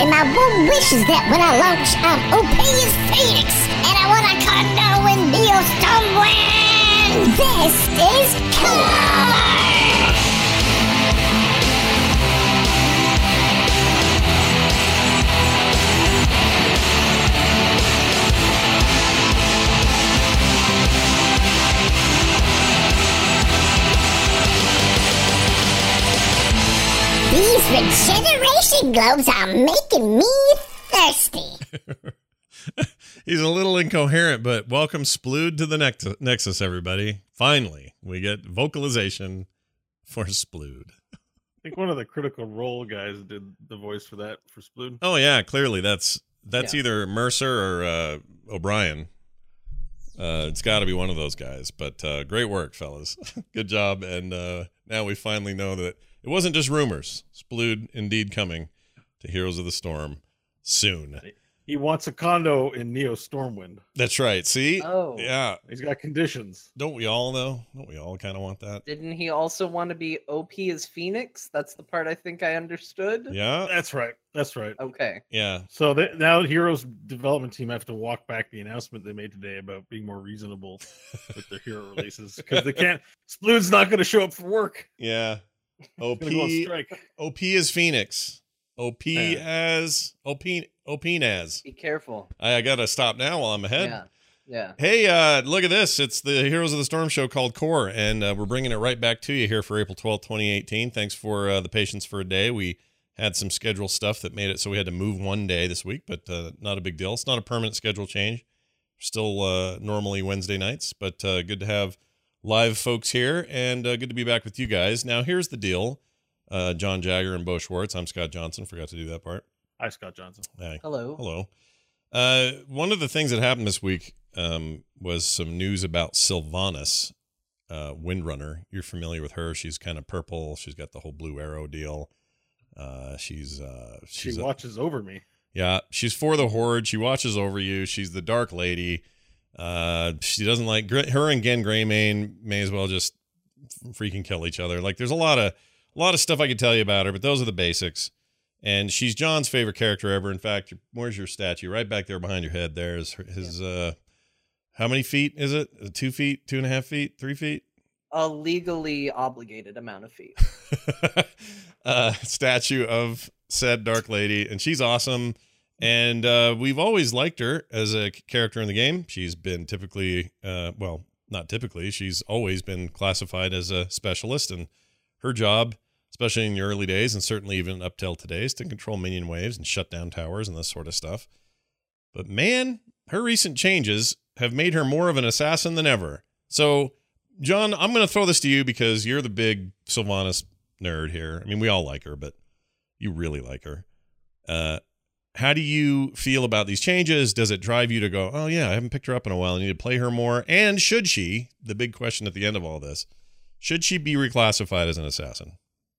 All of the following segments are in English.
And my one wish is that when I launch, I'm OP as Phoenix. And I want a condo in Neostormwind. This is Killer. These regeneration globes are making me thirsty. He's a little incoherent, but welcome Splood to the Nexus, everybody. Finally, we get vocalization for Splood. I think one of the Critical Role guys did the voice for that, for Splood. Oh, yeah, clearly that's either Mercer or O'Brien. It's got to be one of those guys, but great work, fellas. Good job, and now we finally know that it wasn't just rumors. Splood indeed coming to Heroes of the Storm soon. He wants a condo in Neostormwind. That's right. See? Oh. Yeah. He's got conditions. Don't we all, though? Don't we all kind of want that? Didn't he also want to be OP as Phoenix? That's the part I think I understood. Yeah. That's right. That's right. Okay. Yeah. So now Heroes development team have to walk back the announcement they made today about being more reasonable with their hero releases because they can't. Splood's not going to show up for work. Yeah. OP Be as Phoenix. OP as Naz. Be careful. I gotta stop now while I'm ahead. Yeah. Hey, look at this. It's the Heroes of the Storm show called Core, and we're bringing it right back to you here for April 12th, 2018. Thanks for the patience for a day. We had some schedule stuff that made it so we had to move one day this week, but not a big deal. It's not a permanent schedule change. Still normally Wednesday nights, but good to have live folks here, and good to be back with you guys. Now, here's the deal. John Jagger and Bo Schwartz. I'm Scott Johnson. Forgot to do that part. Hi, Scott Johnson. Hi. Hello. One of the things that happened this week was some news about Sylvanas, Windrunner. You're familiar with her. She's kind of purple. She's got the whole blue arrow deal. She watches over me. Yeah, she's for the Horde. She watches over you. She's the Dark Lady. She doesn't like her and Gen Greymane may as well just freaking kill each other. Like, there's a lot of stuff I could tell you about her, but those are the basics. And she's John's favorite character ever. In fact, where's your statue? Right back there behind your head. There's his. How many feet is it? 2 feet, 2.5 feet, 3 feet? A legally obligated amount of feet. Statue of said Dark Lady, and she's awesome. And we've always liked her as a character in the game. She's been typically, well, not typically, she's always been classified as a specialist, and her job, especially in the early days, and certainly even up till today, is to control minion waves and shut down towers and this sort of stuff. But man, her recent changes have made her more of an assassin than ever. So, John, I'm going to throw this to you because you're the big Sylvanas nerd here. I mean, we all like her, but you really like her. How do you feel about these changes? Does it drive you to go, oh yeah, I haven't picked her up in a while, I need to play her more? And should she, the big question at the end of all this, should she be reclassified as an assassin?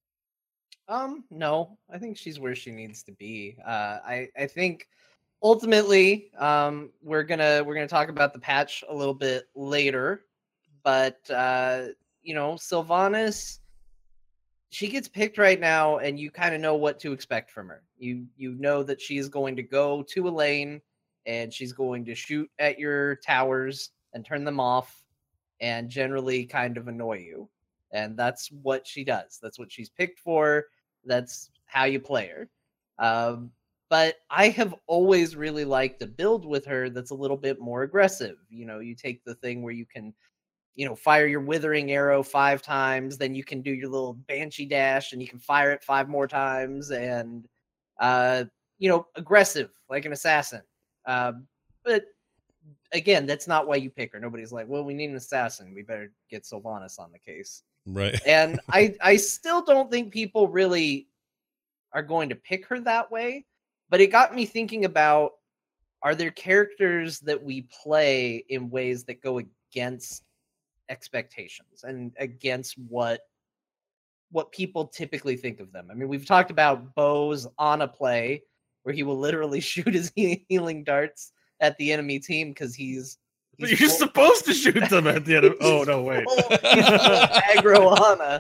No, I think she's where she needs to be. I think ultimately, we're gonna talk about the patch a little bit later, but Sylvanas, she gets picked right now, and you kind of know what to expect from her. You know that she's going to go to a lane, and she's going to shoot at your towers and turn them off, and generally kind of annoy you. And that's what she does. That's what she's picked for. That's how you play her. But I have always really liked a build with her that's a little bit more aggressive. You take the thing where you can, fire your withering arrow 5 times, then you can do your little banshee dash and you can fire it 5 more times, and aggressive like an assassin. But again, that's not why you pick her. Nobody's like, well, we need an assassin, we better get Sylvanas on the case. Right. And I still don't think people really are going to pick her that way, but it got me thinking about, are there characters that we play in ways that go against expectations and against what people typically think of them? I mean, we've talked about Bo's Ana play, where he will literally shoot his healing darts at the enemy team because he's you're supposed to shoot them at the end of... Oh, no, wait. He's full aggro Ana.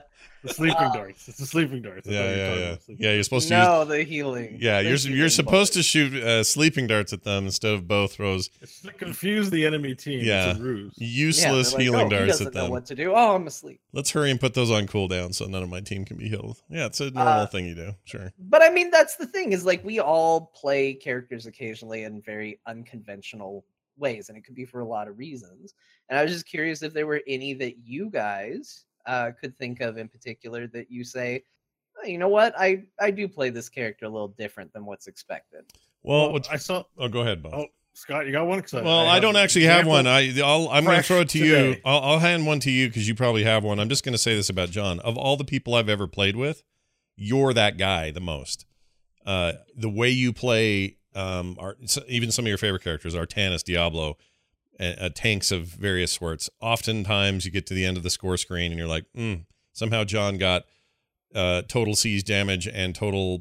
The sleeping darts. It's the sleeping darts. I thought you were talking Yeah. about sleeping Yeah, you're darts. supposed to use. No, the healing. Yeah, The you're healing supposed to bullets. shoot sleeping darts at them instead of bow throws. It's to confuse the enemy team. Yeah. It's a ruse. Yeah, Useless they're like, healing oh, he darts doesn't at know them. what to do. Oh, I'm asleep. Let's hurry and put those on cooldown so none of my team can be healed. Yeah, it's a normal thing you do. Sure. But I mean, that's the thing is like we all play characters occasionally in very unconventional ways, and it could be for a lot of reasons. And I was just curious if there were any that you guys could think of in particular that you say, oh, you know what, I do play this character a little different than what's expected. Well, Well, I saw. oh, go ahead, Bob. Oh, Scott, you got one? Well, I don't actually have one. I'm going to fresh throw it to you. today. I'll hand one to you because you probably have one. I'm just going to say this about John. Of all the people I've ever played with, you're that guy the most. The way you play, even some of your favorite characters, Artanis, Diablo, tanks of various sorts. Oftentimes, you get to the end of the score screen and you're like, somehow John got total siege damage and total,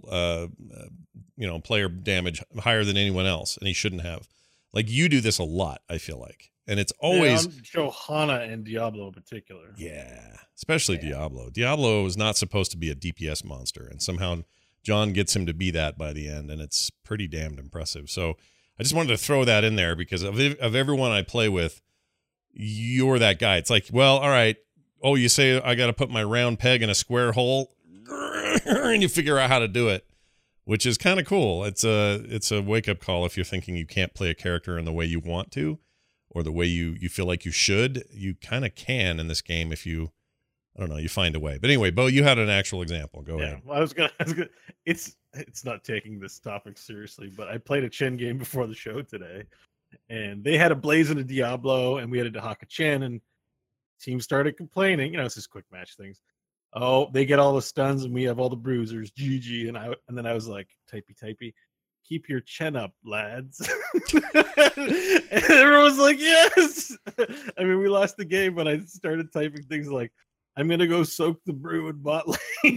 player damage higher than anyone else, and he shouldn't have. Like, you do this a lot, I feel like. And it's always... Johanna and Diablo in particular. Yeah, especially Diablo. Diablo is not supposed to be a DPS monster, and somehow John gets him to be that by the end, and it's pretty damned impressive. So I just wanted to throw that in there because of everyone I play with, you're that guy. It's like, well, all right. Oh, you say I got to put my round peg in a square hole, and you figure out how to do it, which is kind of cool. It's a wake-up call if you're thinking you can't play a character in the way you want to or the way you feel like you should. You kind of can in this game if you, I don't know, you find a way. But anyway, Bo, you had an actual example. Go ahead. I was gonna. It's not taking this topic seriously, but I played a Chen game before the show today, and they had a Blaze and a Diablo, and we had a Dahaka Chen, and team started complaining. It's just quick match things. Oh, they get all the stuns, and we have all the bruisers. GG. And then I was like, typey. Keep your Chen up, lads. And everyone was like, yes. I mean, we lost the game, but I started typing things like, I'm gonna go soak the brew in bot lane.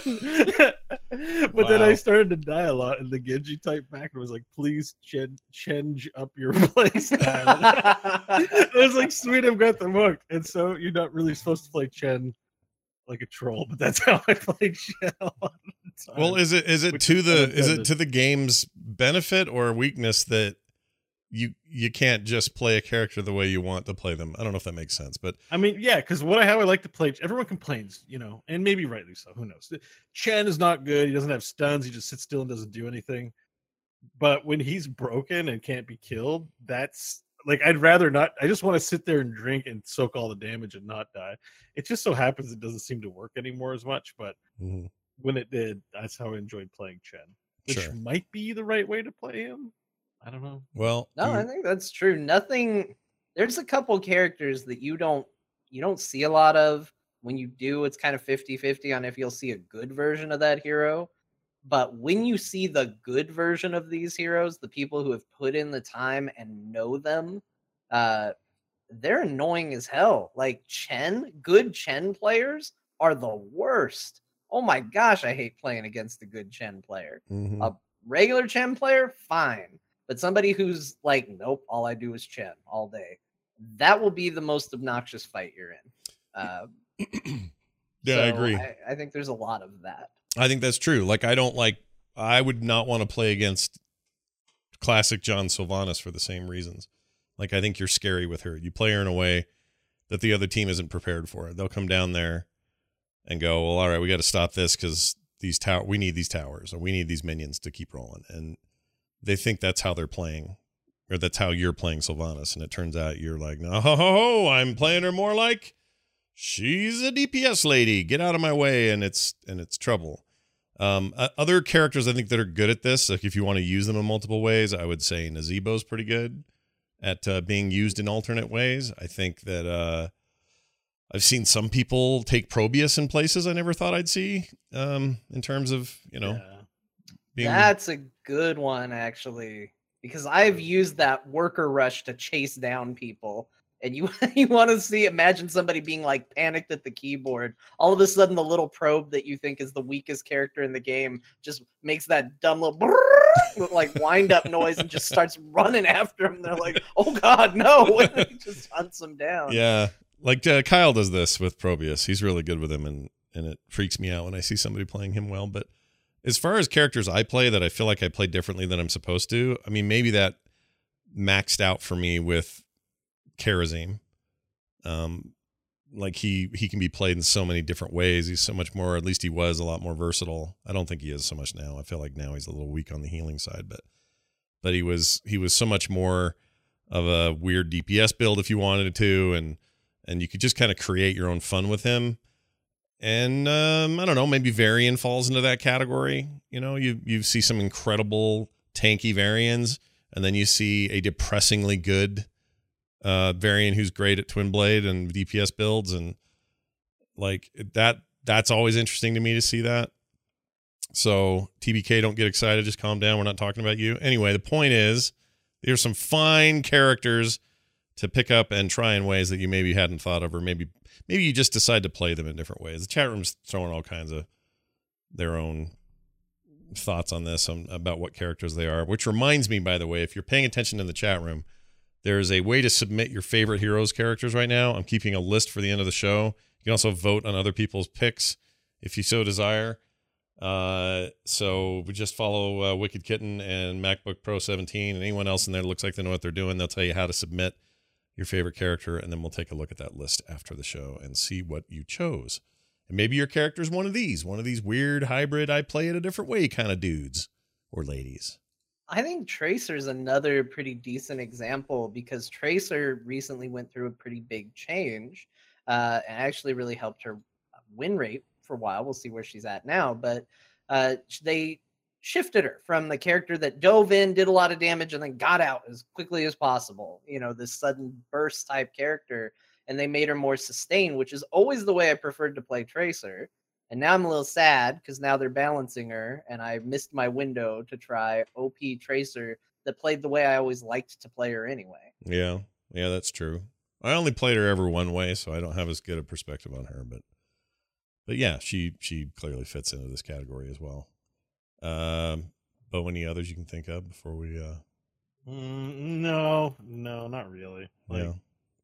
But then I started to die a lot, and the Genji typed back and was like, please change up your play style. I was like, sweet, I've got them hooked. And so you're not really supposed to play Chen like a troll, but that's how I played Chen a lot of the time. Well, is it to the game's benefit or weakness that you can't just play a character the way you want to play them? I don't know if that makes sense, but I mean, yeah, because how I like to play, everyone complains, and maybe rightly so. Who knows? Chen is not good. He doesn't have stuns. He just sits still and doesn't do anything. But when he's broken and can't be killed, that's like, I'd rather not. I just want to sit there and drink and soak all the damage and not die. It just so happens it doesn't seem to work anymore as much, but when it did, that's how I enjoyed playing Chen, which might be the right way to play him. I don't know. Well, no, I think that's true. There's a couple characters that you don't see a lot of. When you do, it's kind of 50-50 on if you'll see a good version of that hero. But when you see the good version of these heroes, the people who have put in the time and know them, they're annoying as hell. Like good Chen players are the worst. Oh my gosh, I hate playing against a good Chen player. A regular Chen player, fine. But somebody who's like, nope, all I do is Chen all day. That will be the most obnoxious fight you're in. Yeah, I agree. I think there's a lot of that. I think that's true. Like, I would not want to play against classic John Sylvanas for the same reasons. Like, I think you're scary with her. You play her in a way that the other team isn't prepared for. They'll come down there and go, well, all right, we got to stop this because we need these towers, or we need these minions to keep rolling. And they think that's how they're playing, or that's how you're playing Sylvanas. And it turns out you're like, no, I'm playing her more like she's a DPS lady. Get out of my way. And it's trouble. Other characters I think that are good at this, like if you want to use them in multiple ways, I would say Nazeebo's pretty good at being used in alternate ways. I think that I've seen some people take Probius in places I never thought I'd see, in terms of, being... That's a good one, actually, because I've used that worker rush to chase down people. And you want to imagine somebody being like panicked at the keyboard. All of a sudden, the little probe that you think is the weakest character in the game just makes that dumb little like wind up noise and just starts running after him. They're like, "Oh God, no!" And he just hunts them down. Yeah, like Kyle does this with Probius. He's really good with him it freaks me out when I see somebody playing him well. But as far as characters I play that I feel like I play differently than I'm supposed to, I mean, maybe that maxed out for me with Karazim. Like he can be played in so many different ways. He's so much more, at least he was a lot more versatile. I don't think he is so much now. I feel like now he's a little weak on the healing side, but he was so much more of a weird DPS build if you wanted to, and you could just kind of create your own fun with him. And I don't know, maybe Varian falls into that category. You know, you see some incredible tanky Varians, and then you see a depressingly good Varian who's great at Twin Blade and DPS builds, and like that's always interesting to me to see that. So TBK, don't get excited, just calm down. We're not talking about you. Anyway, the point is there's some fine characters to pick up and try in ways that you maybe hadn't thought of, or maybe you just decide to play them in different ways. The chat room's throwing all kinds of their own thoughts on this, about what characters they are, which reminds me, by the way, if you're paying attention in the chat room, there's a way to submit your favorite Heroes characters right now. I'm keeping a list for the end of the show. You can also vote on other people's picks if you so desire. So we just follow Wicked Kitten and MacBook Pro 17, and anyone else in there that looks like they know what they're doing. They'll tell you how to submit your favorite character, and then we'll take a look at that list after the show and see what you chose. And maybe your character is one of these weird hybrid, I play it a different way kind of dudes or ladies. I think Tracer's another pretty decent example, because Tracer recently went through a pretty big change, and actually really helped her win rate for a while. We'll see where she's at now, but they shifted her from the character that dove in, did a lot of damage, and then got out as quickly as possible. You know, this sudden burst type character, and they made her more sustained, which is always the way I preferred to play Tracer. And now I'm a little sad because now they're balancing her, and I missed my window to try OP Tracer that played the way I always liked to play her anyway. Yeah, that's true. I only played her ever one way, so I don't have as good a perspective on her, but yeah, she clearly fits into this category as well. But any others you can think of before we? No, not really. No.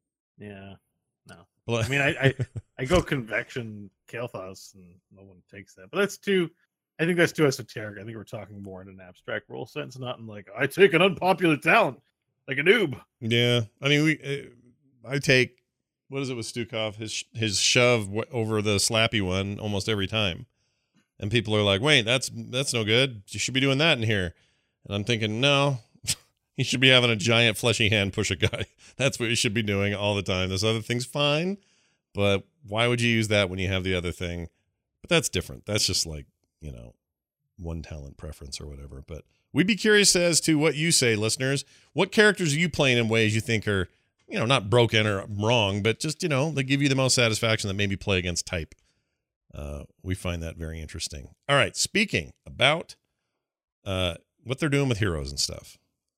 Well, I mean, I go Convection Kael'thas, and no one takes that. But that's too. I think that's too esoteric. I think we're talking more in an abstract role sense, not in like I take an unpopular talent like a noob. Yeah, I mean, I take, what is it with Stukov? His shove over the slappy one almost every time. And people are like, wait, that's no good. You should be doing that in here. And I'm thinking, no, he should be having a giant fleshy hand push a guy. That's what you should be doing all the time. This other thing's fine, but why would you use that when you have the other thing? But that's different. That's just like, you know, one talent preference or whatever. But we'd be curious as to what you say, listeners. What characters are you playing in ways you think are, you know, not broken or wrong, but just, you know, they give you the most satisfaction that maybe play against type. We find that very interesting. All right, speaking about what they're doing with Heroes and stuff,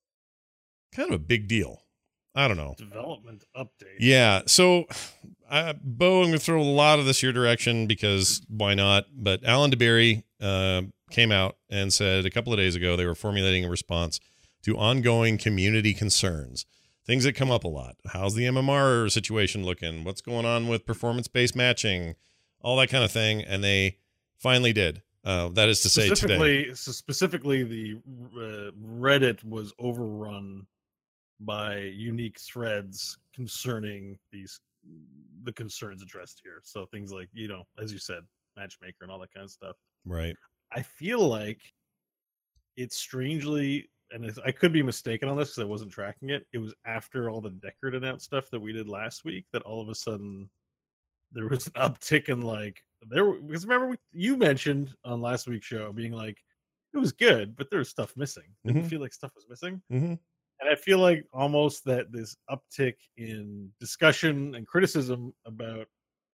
kind of a big deal. I don't know. Development update. Yeah, so Bo, I'm going to throw a lot of this your direction because why not? But Alan DeBerry came out and said a couple of days ago they were formulating a response to ongoing community concerns. Things that come up a lot. How's the MMR situation looking? What's going on with performance-based matching? All that kind of thing, and they finally did. That is to say today. Specifically, the Reddit was overrun by unique threads concerning the concerns addressed here. So things like, you know, as you said, matchmaker and all that kind of stuff. Right. I feel like it's strangely, and I could be mistaken on this because I wasn't tracking it. It was after all the Deckard announced stuff that we did last week that all of a sudden there was an uptick in because remember you mentioned on last week's show being like it was good, but there was stuff missing. Didn't feel like stuff was missing. Mm-hmm. And I feel like almost that this uptick in discussion and criticism about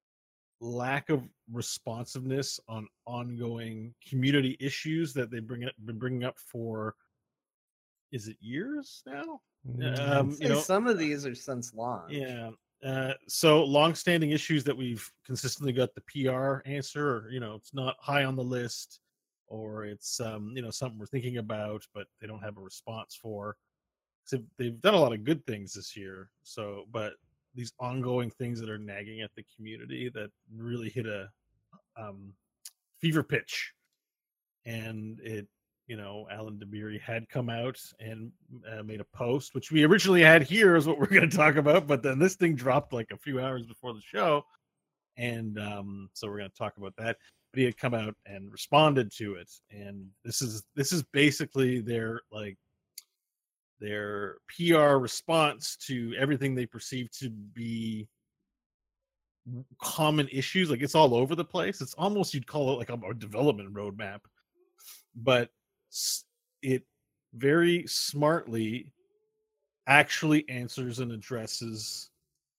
lack of responsiveness on ongoing community issues that they've been bringing up for, is it years now? You know, some of these are since launch. Yeah. So long-standing issues that we've consistently got the PR answer, or, you know, it's not high on the list, or it's you know, something we're thinking about but they don't have a response for. So they've done a lot of good things this year. So, but these ongoing things that are nagging at the community that really hit a Fever Pitch, and it, Alan Dabiri had come out and made a post, which we originally had here is what we're going to talk about, but then this thing dropped like a few hours before the show, and so we're going to talk about that. But he had come out and responded to it, and this is basically their PR response to everything they perceive to be common issues. Like, it's all over the place. It's almost, you'd call it like a development roadmap, but it very smartly actually answers and addresses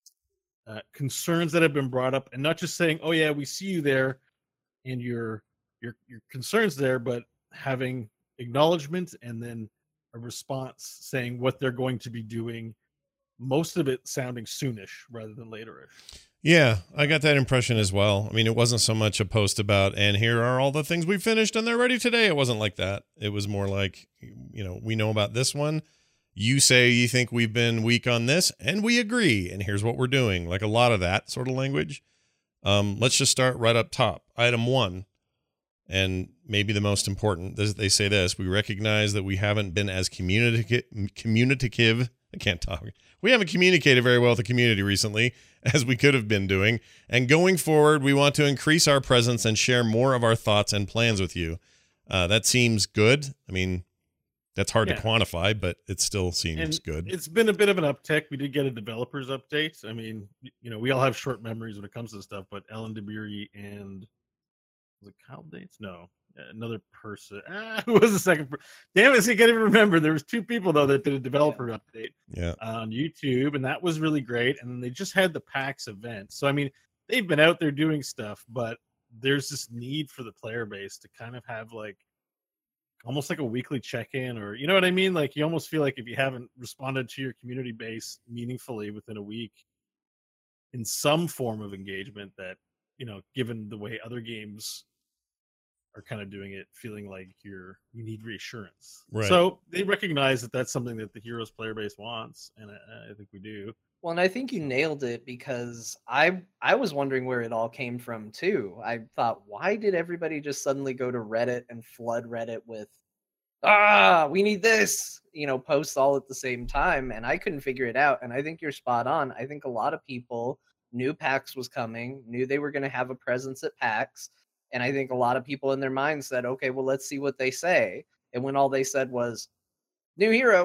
concerns that have been brought up, and not just saying, oh yeah, we see you there and your concerns there, but having acknowledgement and then a response saying what they're going to be doing, most of it sounding soonish rather than laterish. Yeah, I got that impression as well. I mean, it wasn't so much a post about, and here are all the things we finished and they're ready today. It wasn't like that. It was more like, we know about this one. You say you think we've been weak on this, and we agree, and here's what we're doing. Like a lot of that sort of language. Let's just start right up top. Item 1, and maybe the most important, they say this: we recognize that we haven't been as communicative. I can't talk. We haven't communicated very well with the community recently as we could have been doing. And going forward, we want to increase our presence and share more of our thoughts and plans with you. That seems good. I mean, that's hard to quantify, but it still seems good. It's been a bit of an uptick. We did get a developers update. I mean, we all have short memories when it comes to this stuff, but Alan Dabiri and was it Kyle Dates? No. Another person. Who was the second? Damn it! I can't even remember. There was 2 people though that did a developer update on YouTube, and that was really great. And then they just had the PAX event. So I mean, they've been out there doing stuff, but there's this need for the player base to kind of have like almost like a weekly check-in, or you know what I mean? Like, you almost feel like if you haven't responded to your community base meaningfully within a week in some form of engagement, that given the way other games are kind of doing it, feeling like you need reassurance. Right. So they recognize that that's something that the Heroes player base wants, and I think we do. Well, and I think you nailed it, because I was wondering where it all came from too. I thought, why did everybody just suddenly go to Reddit and flood Reddit with, we need this, posts all at the same time? And I couldn't figure it out. And I think you're spot on. I think a lot of people knew PAX was coming, knew they were going to have a presence at PAX. And I think a lot of people in their minds said, okay, well, let's see what they say. And when all they said was new hero,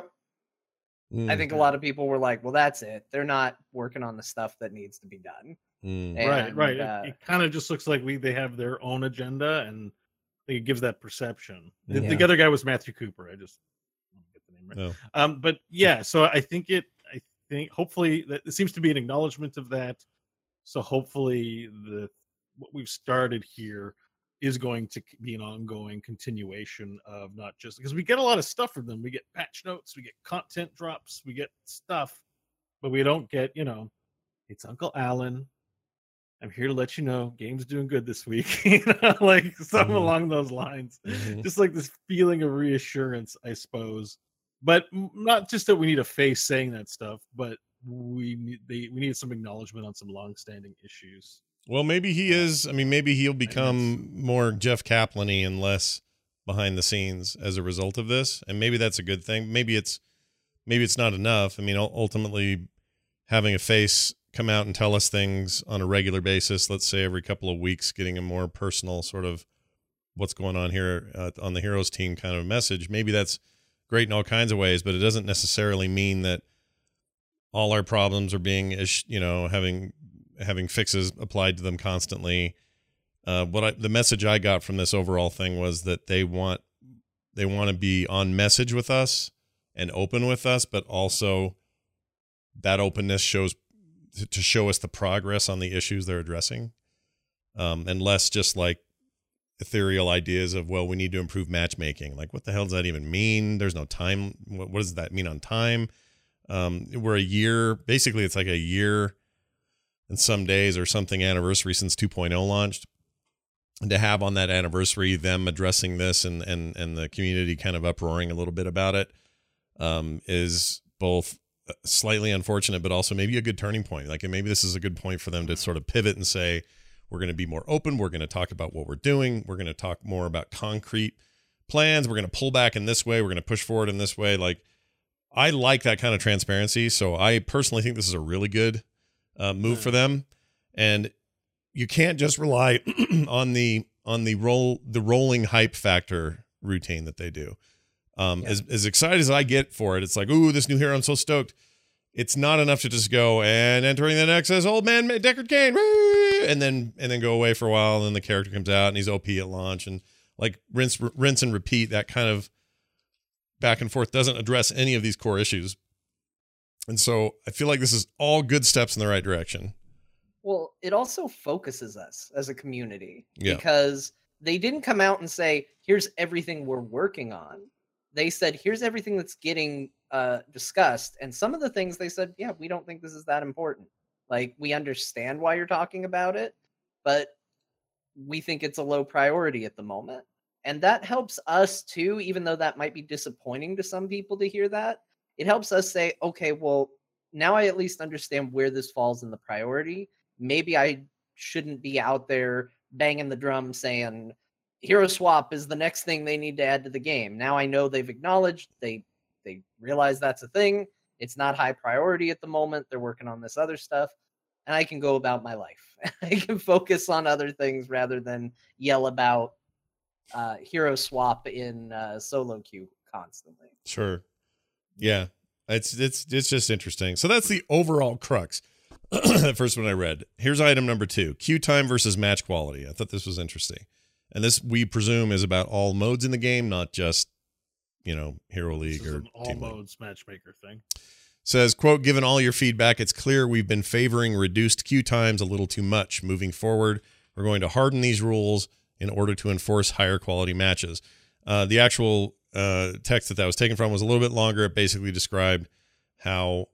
I think a lot of people were like, well, that's it. They're not working on the stuff that needs to be done. Right. It kind of just looks like they have their own agenda, and it gives that perception. The other guy was Matthew Cooper. I just don't get the name right. No. But yeah, so I think hopefully that it seems to be an acknowledgement of that. So hopefully what we've started here is going to be an ongoing continuation of, not just because we get a lot of stuff from them. We get patch notes, we get content drops, we get stuff, but we don't get, it's Uncle Alan. I'm here to let you know game's doing good this week. Like something along those lines. Just like this feeling of reassurance, I suppose. But not just that we need a face saying that stuff, but we need some acknowledgement on some long-standing issues. Well, maybe he is. I mean, maybe he'll become more Jeff Kaplan-y and less behind the scenes as a result of this, and maybe that's a good thing. Maybe it's not enough. I mean, ultimately, having a face come out and tell us things on a regular basis, let's say every couple of weeks, getting a more personal sort of what's going on here on the Heroes team kind of message. Maybe that's great in all kinds of ways, but it doesn't necessarily mean that all our problems are being, having fixes applied to them constantly. The message I got from this overall thing was that they want to be on message with us and open with us, but also that openness show us the progress on the issues they're addressing, and less just like ethereal ideas of, well, we need to improve matchmaking. Like, what the hell does that even mean? There's no time. What does that mean on time? We're a year, basically it's like a year and some days or something anniversary since 2.0 launched, and to have on that anniversary them addressing this and the community kind of uproaring a little bit about it is both slightly unfortunate, but also maybe a good turning point. Like, maybe this is a good point for them to sort of pivot and say, We're going to be more open. We're going to talk about what we're doing. We're going to talk more about concrete plans. We're going to pull back in this way. We're going to push forward in this way. Like, I like that kind of transparency. So I personally think this is a really good move for them. And you can't just rely on the rolling hype factor routine that they do. As excited as I get for it, it's like, ooh, this new hero, I'm so stoked. It's not enough to just go and entering the Nexus, old man Deckard Cain, and then go away for a while, and then the character comes out and he's OP at launch, and like rinse and repeat. That kind of back and forth doesn't address any of these core issues. And so I feel like this is all good steps in the right direction. Well, it also focuses us as a community because they didn't come out and say, here's everything we're working on. They said, here's everything that's getting discussed. And some of the things they said, yeah, we don't think this is that important. Like, we understand why you're talking about it, but we think it's a low priority at the moment. And that helps us too, even though that might be disappointing to some people to hear that. It helps us say, okay, well, now I at least understand where this falls in the priority. Maybe I shouldn't be out there banging the drum saying hero swap is the next thing they need to add to the game. Now I know they've acknowledged, they realize that's a thing. It's not high priority at the moment. They're working on this other stuff, and I can go about my life. I can focus on other things rather than yell about hero swap in solo queue constantly. Sure. Yeah. It's just interesting. So that's the overall crux. The first one I read. Here's item number 2, queue time versus match quality. I thought this was interesting. And this, we presume, is about all modes in the game, not just, Hero League or all Team modes matchmaker thing. Says, quote, given all your feedback, it's clear we've been favoring reduced queue times a little too much. Moving forward, we're going to harden these rules in order to enforce higher quality matches. The actual text that was taken from was a little bit longer. It basically described how,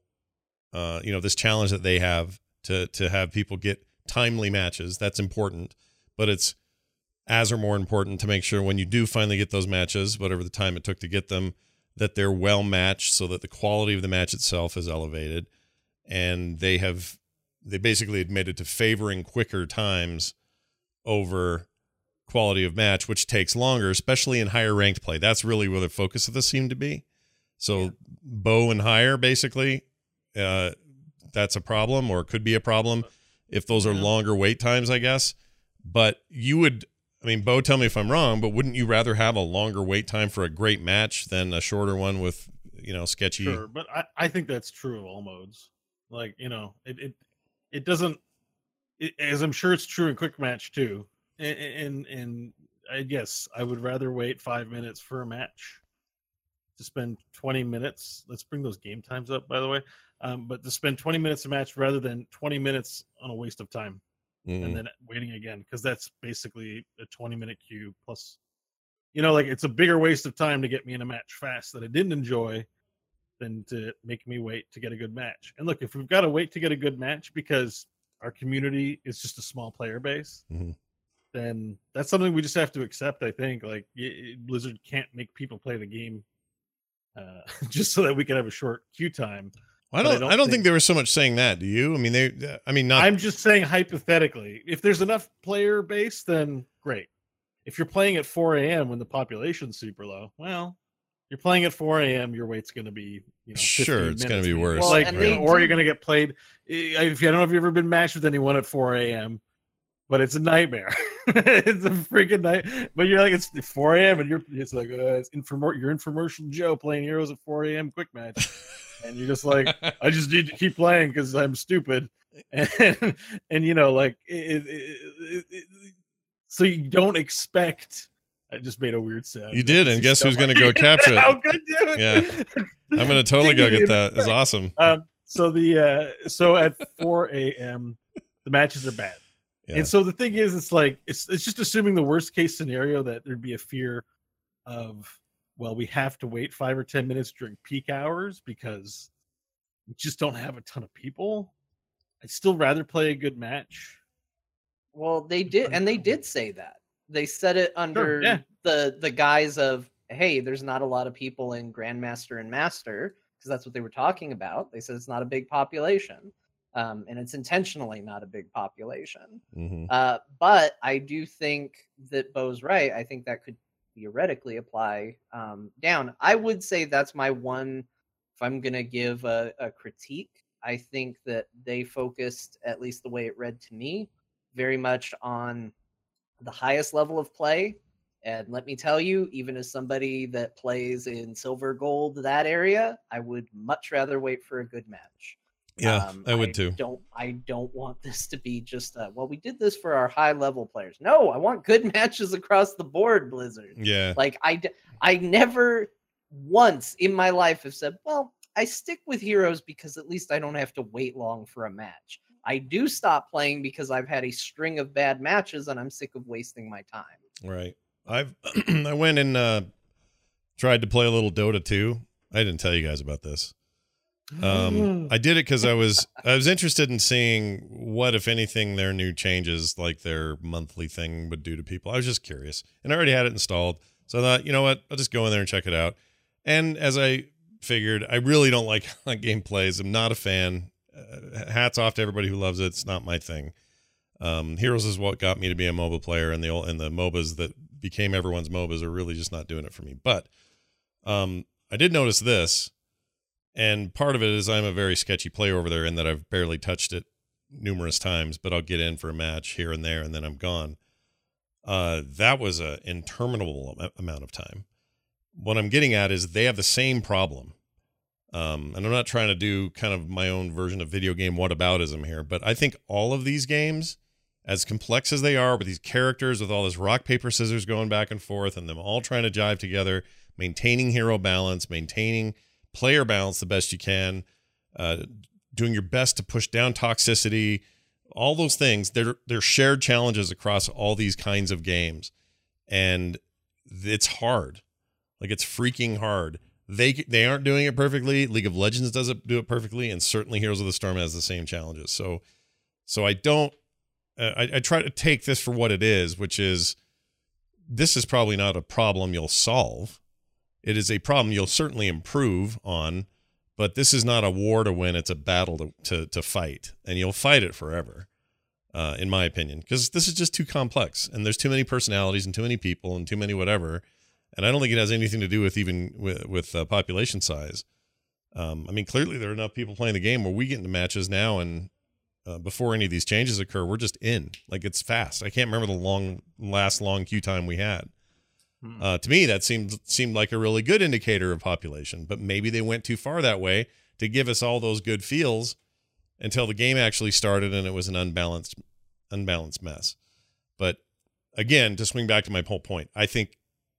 this challenge that they have to have people get timely matches. That's important, but it's as or more important to make sure when you do finally get those matches, whatever the time it took to get them, that they're well matched so that the quality of the match itself is elevated. And they basically admitted to favoring quicker times over quality of match, which takes longer, especially in higher ranked play. That's really where the focus of this seemed to be. So bow and higher, basically, that's a problem, or it could be a problem if those are longer wait times, I guess. But you would, Bo, tell me if I'm wrong, but wouldn't you rather have a longer wait time for a great match than a shorter one with, sketchy? Sure, but I think that's true of all modes. Like, it doesn't, as I'm sure it's true in quick match too. And I guess I would rather wait 5 minutes for a match to spend 20 minutes. Let's bring those game times up, by the way. But to spend 20 minutes a match rather than 20 minutes on a waste of time. And then waiting again, because that's basically a 20-minute queue plus, it's a bigger waste of time to get me in a match fast that I didn't enjoy than to make me wait to get a good match. And look, if we've got to wait to get a good match because our community is just a small player base, then that's something we just have to accept. I think Blizzard can't make people play the game just so that we can have a short queue time. I don't think they were so much saying that. Do you? Not. I'm just saying hypothetically, if there's enough player base, then great. If you're playing at 4 a.m. when the population's super low, well, you're playing at 4 a.m. Your wait's going to be, sure, it's going to be worse. Well, or you're going to get played. I don't know if you've ever been matched with anyone at 4 a.m., but it's a nightmare. It's a freaking night. But you're like, it's 4 a.m. and it's like you're infomercial Joe playing Heroes at 4 a.m. quick match. And you're just like, I just need to keep playing because I'm stupid, and so you don't expect. I just made a weird sound. You did, and guess who's going to go capture it? How good, dude! Yeah, I'm going to totally go get that. It's awesome. So at 4 a.m. the matches are bad, and so the thing is, it's just assuming the worst case scenario that there'd be a fear of. Well, we have to wait 5 or 10 minutes during peak hours because we just don't have a ton of people. I'd still rather play a good match. Well, they did say that. They said it under the guise of, hey, there's not a lot of people in Grandmaster and Master, because that's what they were talking about. They said it's not a big population. and it's intentionally not a big population. Mm-hmm. But I do think that Bo's right. I think that could theoretically apply down. I would say that's my one. If I'm gonna give a critique, I think that they focused, at least the way it read to me, very much on the highest level of play. And let me tell you, even as somebody that plays in silver gold, that area, I would much rather wait for a good match. Yeah, I would too. I don't want this to be just well, we did this for our high level players. No, I want good matches across the board, Blizzard. Yeah. Like I never once in my life have said, well, I stick with Heroes because at least I don't have to wait long for a match. I do stop playing because I've had a string of bad matches and I'm sick of wasting my time. Right. I went and tried to play a little Dota 2. I didn't tell you guys about this. I did it because I was interested in seeing what, if anything, their new changes, like their monthly thing, would do to people. I was just curious, and I already had it installed, so I thought, you know what, I'll just go in there and check it out. And as I figured, I really don't like how the game plays. I'm not a fan. Hats off to everybody who loves it. It's not my thing. Heroes is what got me to be a MOBA player, and the MOBAs that became everyone's MOBAs are really just not doing it for me. But I did notice this, and part of it is I'm a very sketchy player over there in that I've barely touched it numerous times, but I'll get in for a match here and there, and then I'm gone. That was an interminable amount of time. What I'm getting at is they have the same problem. And I'm not trying to do kind of my own version of video game whataboutism here, but I think all of these games, as complex as they are, with these characters, with all this rock, paper, scissors going back and forth, and them all trying to jive together, maintaining hero balance, maintaining player balance the best you can, doing your best to push down toxicity, all those things, they're shared challenges across all these kinds of games. And it's hard. Like, it's freaking hard. They aren't doing it perfectly. League of Legends doesn't do it perfectly, and certainly Heroes of the Storm has the same challenges. So I don't. I try to take this for what it is, which is, this is probably not a problem you'll solve. It is a problem you'll certainly improve on, but this is not a war to win. It's a battle to fight, and you'll fight it forever, in my opinion, because this is just too complex, and there's too many personalities and too many people and too many whatever. And I don't think it has anything to do with even with population size. I mean, clearly there are enough people playing the game where we get into matches now, and before any of these changes occur, we're just in. Like, it's fast. I can't remember the long queue time we had. To me, that seemed like a really good indicator of population, but maybe they went too far that way to give us all those good feels until the game actually started and it was an unbalanced mess. But again, to swing back to my whole point, I think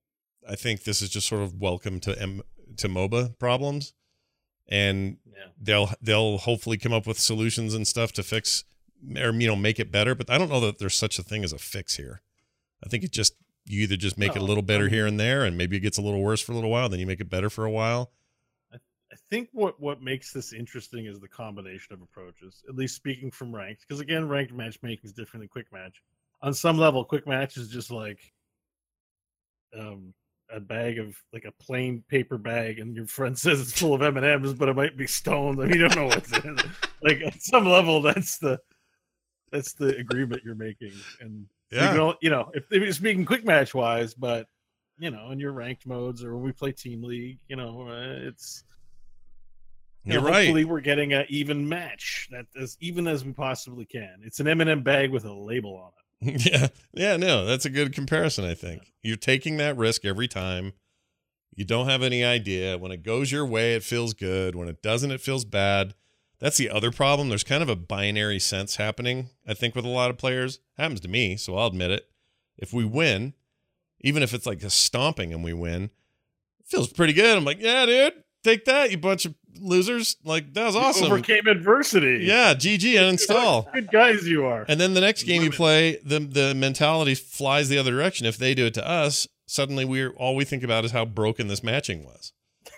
this is just sort of welcome to MOBA problems, and they'll hopefully come up with solutions and stuff to fix or make it better. But I don't know that there's such a thing as a fix here. I think you either just make it a little better here and there, and maybe it gets a little worse for a little while, then you make it better for a while. I think what makes this interesting is the combination of approaches. At least speaking from ranked, because again, ranked matchmaking is different than quick match. On some level, quick match is just like a bag of, like, a plain paper bag, and your friend says it's full of M&Ms, but it might be stones. I mean, you don't know what's in it. Like, at some level, that's the agreement you're making. And if you're speaking quick match wise, but in your ranked modes or when we play team league, it's you're right. Hopefully, we're getting an even match, that as even as we possibly can. It's an M&M bag with a label on it. No, that's a good comparison. I think you're taking that risk every time. You don't have any idea. When it goes your way, it feels good. When it doesn't, it feels bad. That's the other problem. There's kind of a binary sense happening, I think, with a lot of players. Happens to me, so I'll admit it. If we win, even if it's like a stomping and we win, it feels pretty good. I'm like, yeah, dude, take that, you bunch of losers. Like, that was awesome. You overcame adversity. Yeah, GG, uninstall. Good guys you are. And then the next game you play, the mentality flies the other direction. If they do it to us, suddenly all we think about is how broken this matching was.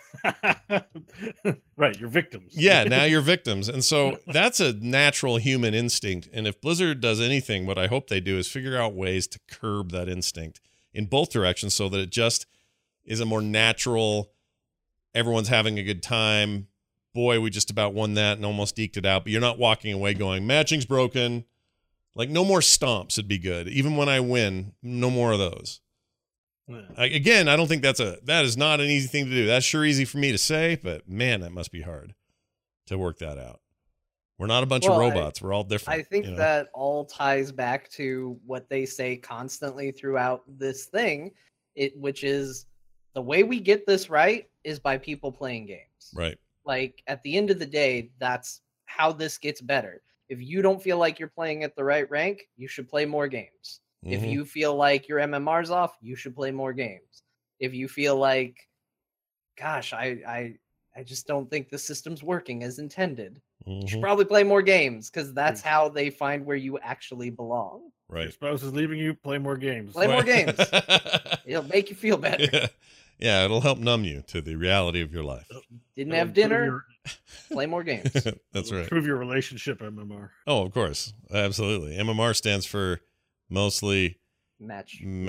Right, you're victims. Yeah, now you're victims. And so that's a natural human instinct. And if Blizzard does anything, what I hope they do is figure out ways to curb that instinct in both directions so that it just is a more natural, everyone's having a good time, boy, we just about won that and almost eked it out. But you're not walking away going, matching's broken. Like, no more stomps would be good. Even when I win, no more of those. Yeah. Again, I don't think that is not an easy thing to do. That's sure easy for me to say, but man, that must be hard to work that out. We're not a bunch of robots. We're all different. I think that all ties back to what they say constantly throughout this thing, which is the way we get this right is by people playing games. Right. Like, at the end of the day, that's how this gets better. If you don't feel like you're playing at the right rank, you should play more games. Mm-hmm. If you feel like your MMR's off, you should play more games. If you feel like, gosh, I just don't think the system's working as intended, you should probably play more games, because that's how they find where you actually belong. Right. Your spouse is leaving you, play more games. Play more games. It'll make you feel better. Yeah, it'll help numb you to the reality of your life. Didn't have dinner, play more games. That's right. Improve your relationship, MMR. Oh, of course. Absolutely. MMR stands for mostly matchmaking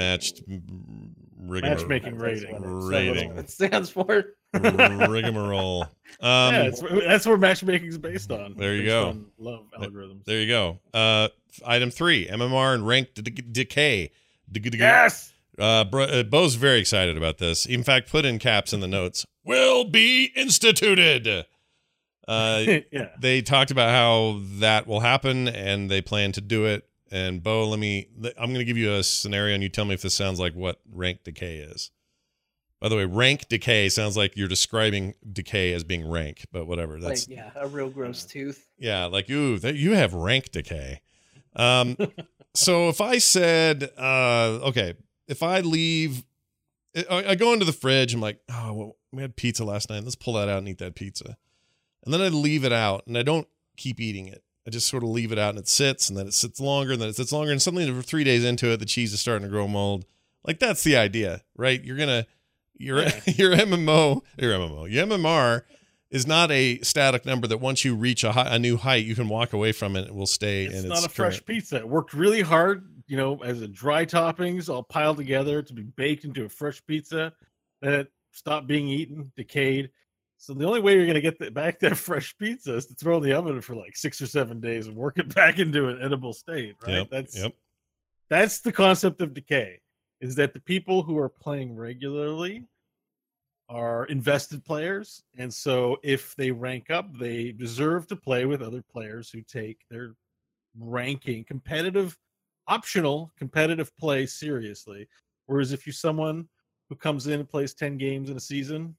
rating. It stands for rigmarole. That's where matchmaking is based on. There you go. Love algorithms. There you go. Item 3, MMR and rank decay. Yes. Bo's very excited about this. In fact, put in caps in the notes. Will be instituted. Yeah. They talked about how that will happen, and they plan to do it. And Bo, I'm going to give you a scenario, and you tell me if this sounds like what rank decay is. By the way, rank decay sounds like you're describing decay as being rank, but whatever. That's like, a real gross tooth. Yeah, like, ooh, you have rank decay. So if I said, okay, if I leave, I go into the fridge, I'm like, oh, well, we had pizza last night. Let's pull that out and eat that pizza. And then I leave it out, and I don't keep eating it. I just sort of leave it out, and it sits, and then it sits longer, and then it sits longer, and suddenly 3 days into it, the cheese is starting to grow mold. Like, that's the idea, right? Your MMR is not a static number that once you reach a new height, you can walk away from it. It will stay. It's not a fresh pizza. It worked really hard, as a dry toppings all piled together to be baked into a fresh pizza. Then it stopped being eaten, decayed. So the only way you're going to get back that fresh pizza is to throw it in the oven for like 6 or 7 days and work it back into an edible state, right? That's the concept of decay, is that the people who are playing regularly are invested players. And so if they rank up, they deserve to play with other players who take their ranking, optional competitive play seriously. Whereas if you're someone who comes in and plays 10 games in a season,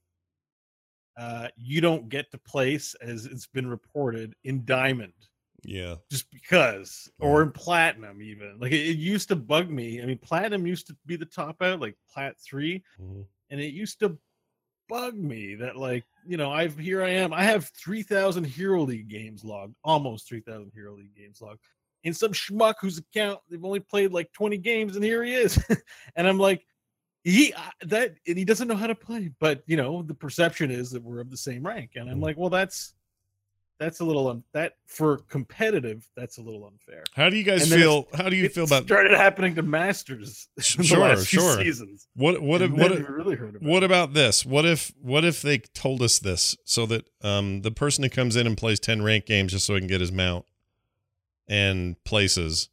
you don't get to place, as it's been reported, in Diamond. Yeah. Just because. Or in Platinum, even. Like, it used to bug me. I mean, Platinum used to be the top out, like Plat 3. Mm-hmm. And it used to bug me that, like, I have 3,000 Hero League games logged. Almost 3,000 Hero League games logged. And some schmuck whose account, they've only played like 20 games, and here he is. And I'm like, he doesn't know how to play, but the perception is that we're of the same rank, and I'm like, well, that's a little that for competitive, that's a little unfair. How do you guys feel? How do you feel about started happening to Masters? Sure. Seasons. What about this? What if they told us this so that the person who comes in and plays 10 ranked games just so he can get his mount and places.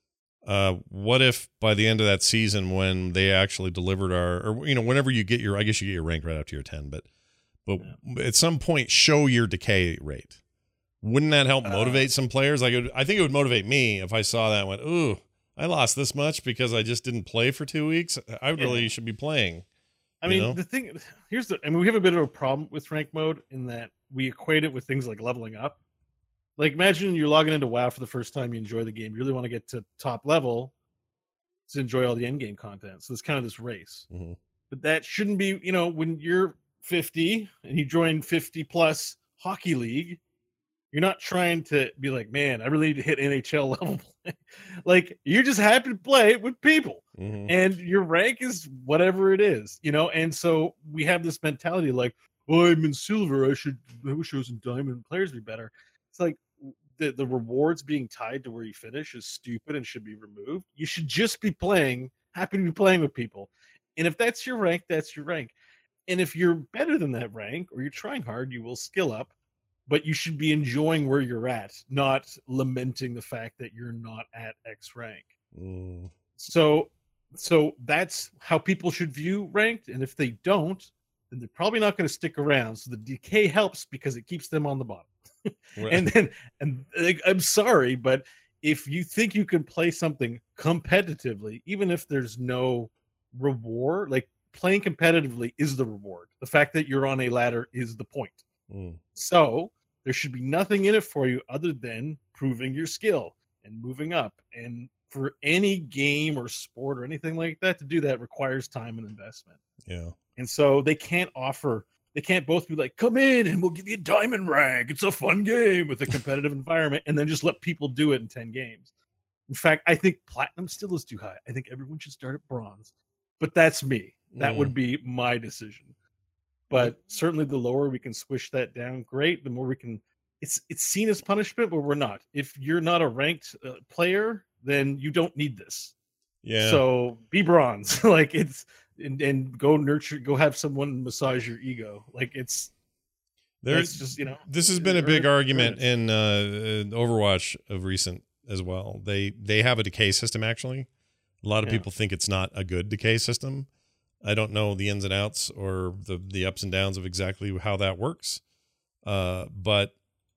What if by the end of that season, when they actually delivered whenever you get I guess you get your rank right after your 10, but at some point show your decay rate. Wouldn't that help motivate some players? Like, I think it would motivate me if I saw that and went, ooh, I lost this much because I just didn't play for 2 weeks. I really should be playing. I mean, the thing we have a bit of a problem with rank mode in that we equate it with things like leveling up. Like, imagine you're logging into WoW for the first time, you enjoy the game. You really want to get to top level to enjoy all the end game content. So it's kind of this race. Mm-hmm. But that shouldn't be, when you're 50 and you join 50 plus Hockey League, you're not trying to be like, man, I really need to hit NHL level play. Like, you're just happy to play with people. Mm-hmm. And your rank is whatever it is, And so we have this mentality like, oh, I'm in silver. I wish I was in diamond. Players be better. It's like the rewards being tied to where you finish is stupid and should be removed. You should just be happy to be playing with people. And if that's your rank, that's your rank. And if you're better than that rank or you're trying hard, you will skill up but you should be enjoying where you're at, not lamenting the fact that you're not at X rank. Mm. So that's how people should view ranked, and if they don't, then they're probably not going to stick around. So the decay helps because it keeps them on the bottom. Right. And I'm sorry, but if you think you can play something competitively, even if there's no reward, like playing competitively is the reward. The fact that you're on a ladder is the point. Mm. So there should be nothing in it for you other than proving your skill and moving up. And for any game or sport or anything like that, to do that requires time and investment. Yeah. And so they can't both be like, come in and we'll give you diamond rank. It's a fun game with a competitive environment, and then just let people do it in 10 games. In fact, I think platinum still is too high. I think everyone should start at bronze. But that's me. That would be my decision. But certainly the lower we can squish that down, great. The more we can, it's seen as punishment, but we're not. If you're not a ranked player, then you don't need this. Yeah. So be bronze. Like it's and go nurture, go have someone massage your ego. Like it's there's just, this has been a big argument in Overwatch of recent as well. They have a decay system actually. A lot of people think it's not a good decay system. I don't know the ins and outs or the ups and downs of exactly how that works. But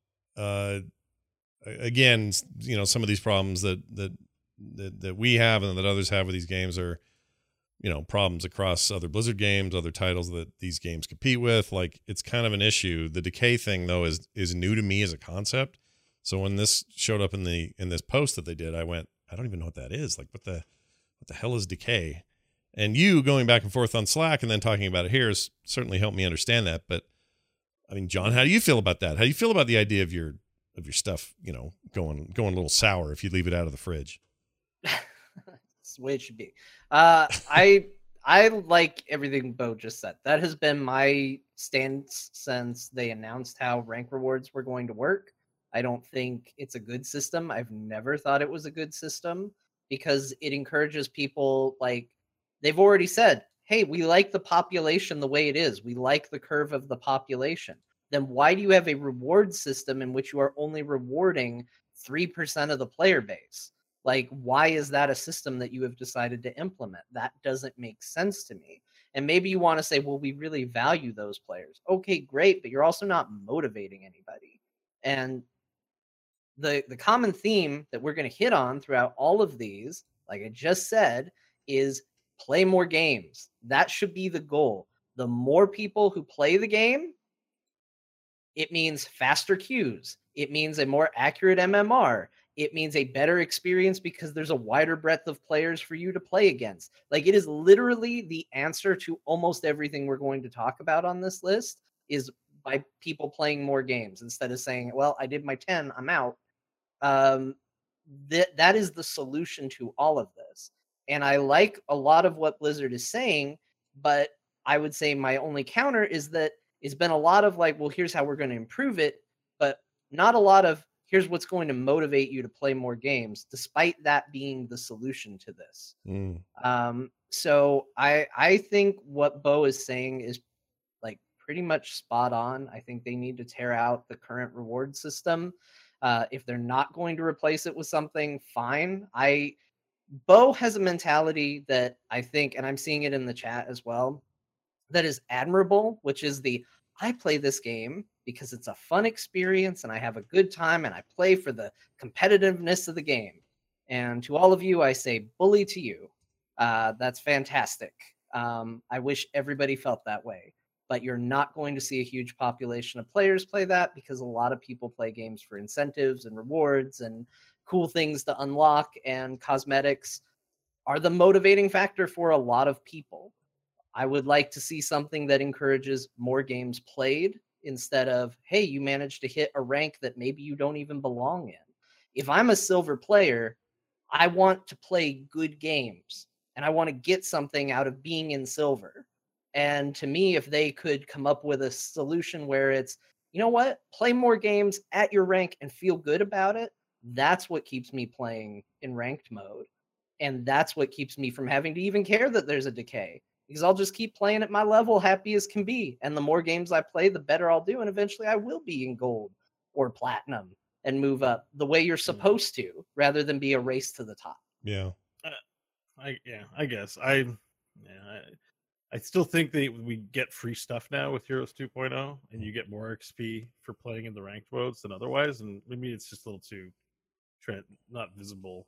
again, some of these problems that we have and that others have with these games are, problems across other Blizzard games, other titles that these games compete with. Like, it's kind of an issue. The decay thing though is new to me as a concept. So when this showed up in this post that they did, I went, I don't even know what that is. Like, what the hell is decay? And you going back and forth on Slack and then talking about it here has certainly helped me understand that. But I mean, John, how do you feel about that? How do you feel about the idea of your stuff, going a little sour if you leave it out of the fridge? That's the way it should be. I like everything Bo just said. That has been my stance since they announced how rank rewards were going to work. I don't think it's a good system. I've never thought it was a good system because it encourages people, like, they've already said, hey, we like the population the way it is. We like the curve of the population. Then why do you have a reward system in which you are only rewarding 3% of the player base? Like, why is that a system that you have decided to implement? That doesn't make sense to me. And maybe you want to say, well, we really value those players. Okay, great, but you're also not motivating anybody. And the common theme that we're going to hit on throughout all of these, like I just said, is play more games. That should be the goal. The more people who play the game, it means faster queues. It means a more accurate MMR. It means a better experience because there's a wider breadth of players for you to play against. Like, it is literally the answer to almost everything we're going to talk about on this list is by people playing more games instead of saying, well, I did my 10, I'm out. That is the solution to all of this. And I like a lot of what Blizzard is saying, but I would say my only counter is that it's been a lot of like, well, here's how we're going to improve it, but not a lot of here's what's going to motivate you to play more games, despite that being the solution to this. So I think what Bo is saying is like pretty much spot on. I think they need to tear out the current reward system. If they're not going to replace it with something, fine. Bo has a mentality that I think, and I'm seeing it in the chat as well, that is admirable, which is I play this game because it's a fun experience and I have a good time and I play for the competitiveness of the game. And to all of you, I say bully to you. That's fantastic. I wish everybody felt that way, but you're not going to see a huge population of players play that because a lot of people play games for incentives and rewards and cool things to unlock, and cosmetics are the motivating factor for a lot of people. I would like to see something that encourages more games played instead of, hey, you managed to hit a rank that maybe you don't even belong in. If I'm a silver player, I want to play good games and I want to get something out of being in silver. And to me, if they could come up with a solution where it's, you know what, play more games at your rank and feel good about it, that's what keeps me playing in ranked mode. And that's what keeps me from having to even care that there's a decay. because I'll just keep playing at my level, happy as can be. And the more games I play, the better I'll do. And eventually I will be in gold or platinum and move up the way you're supposed to, rather than be a race to the top. Yeah. I guess I still think that we get free stuff now with Heroes 2.0, and you get more XP for playing in the ranked modes than otherwise. And maybe it's just a little too not visible.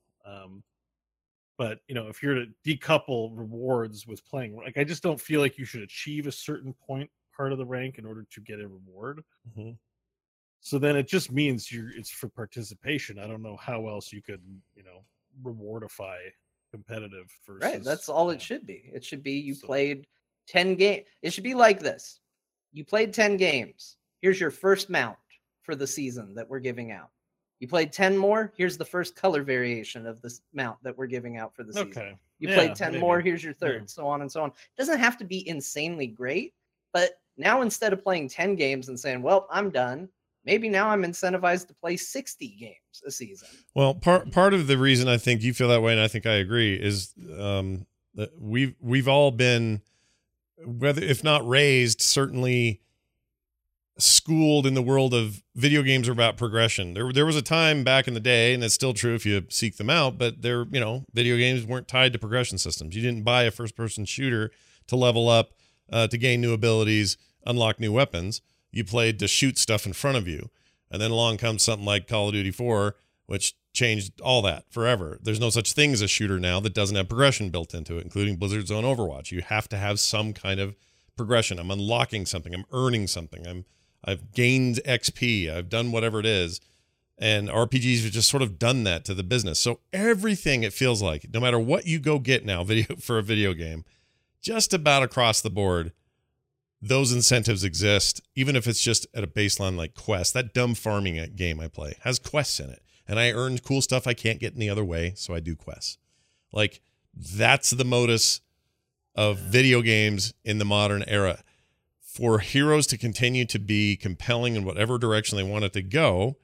But if you're to decouple rewards with playing, like, I just don't feel like you should achieve a certain part of the rank in order to get a reward. Mm-hmm. So then it just means it's for participation. I don't know how else you could, rewardify competitive versus. Right. That's all it should be. It should be you played 10 games. It should be like this. You played 10 games. Here's your first mount for the season that we're giving out. You played 10 more. Here's the first color variation of this mount that we're giving out for the season. Okay. You played 10 more. Here's your third, so on and so on. It doesn't have to be insanely great, but now instead of playing 10 games and saying, well, I'm done, maybe now I'm incentivized to play 60 games a season. Well, part of the reason I think you feel that way, and I think I agree, is that we've all been, whether if not raised, certainly schooled in the world of video games are about progression. There was a time back in the day, and it's still true if you seek them out, but video games weren't tied to progression systems. You didn't buy a first-person shooter to level up, to gain new abilities, unlock new weapons. You played to shoot stuff in front of you. And then along comes something like Call of Duty 4, which changed all that forever. There's no such thing as a shooter now that doesn't have progression built into it, including Blizzard's own Overwatch. You have to have some kind of progression. I'm unlocking something. I'm earning something. I've gained XP. I've done whatever it is. And RPGs have just sort of done that to the business. So everything, it feels like, no matter what you go get now for a video game, just about across the board, those incentives exist, even if it's just at a baseline like Quest. That dumb farming game I play has quests in it, and I earn cool stuff I can't get any other way, so I do quests. Like, that's the modus of video games in the modern era. For Heroes to continue to be compelling in whatever direction they want it to go,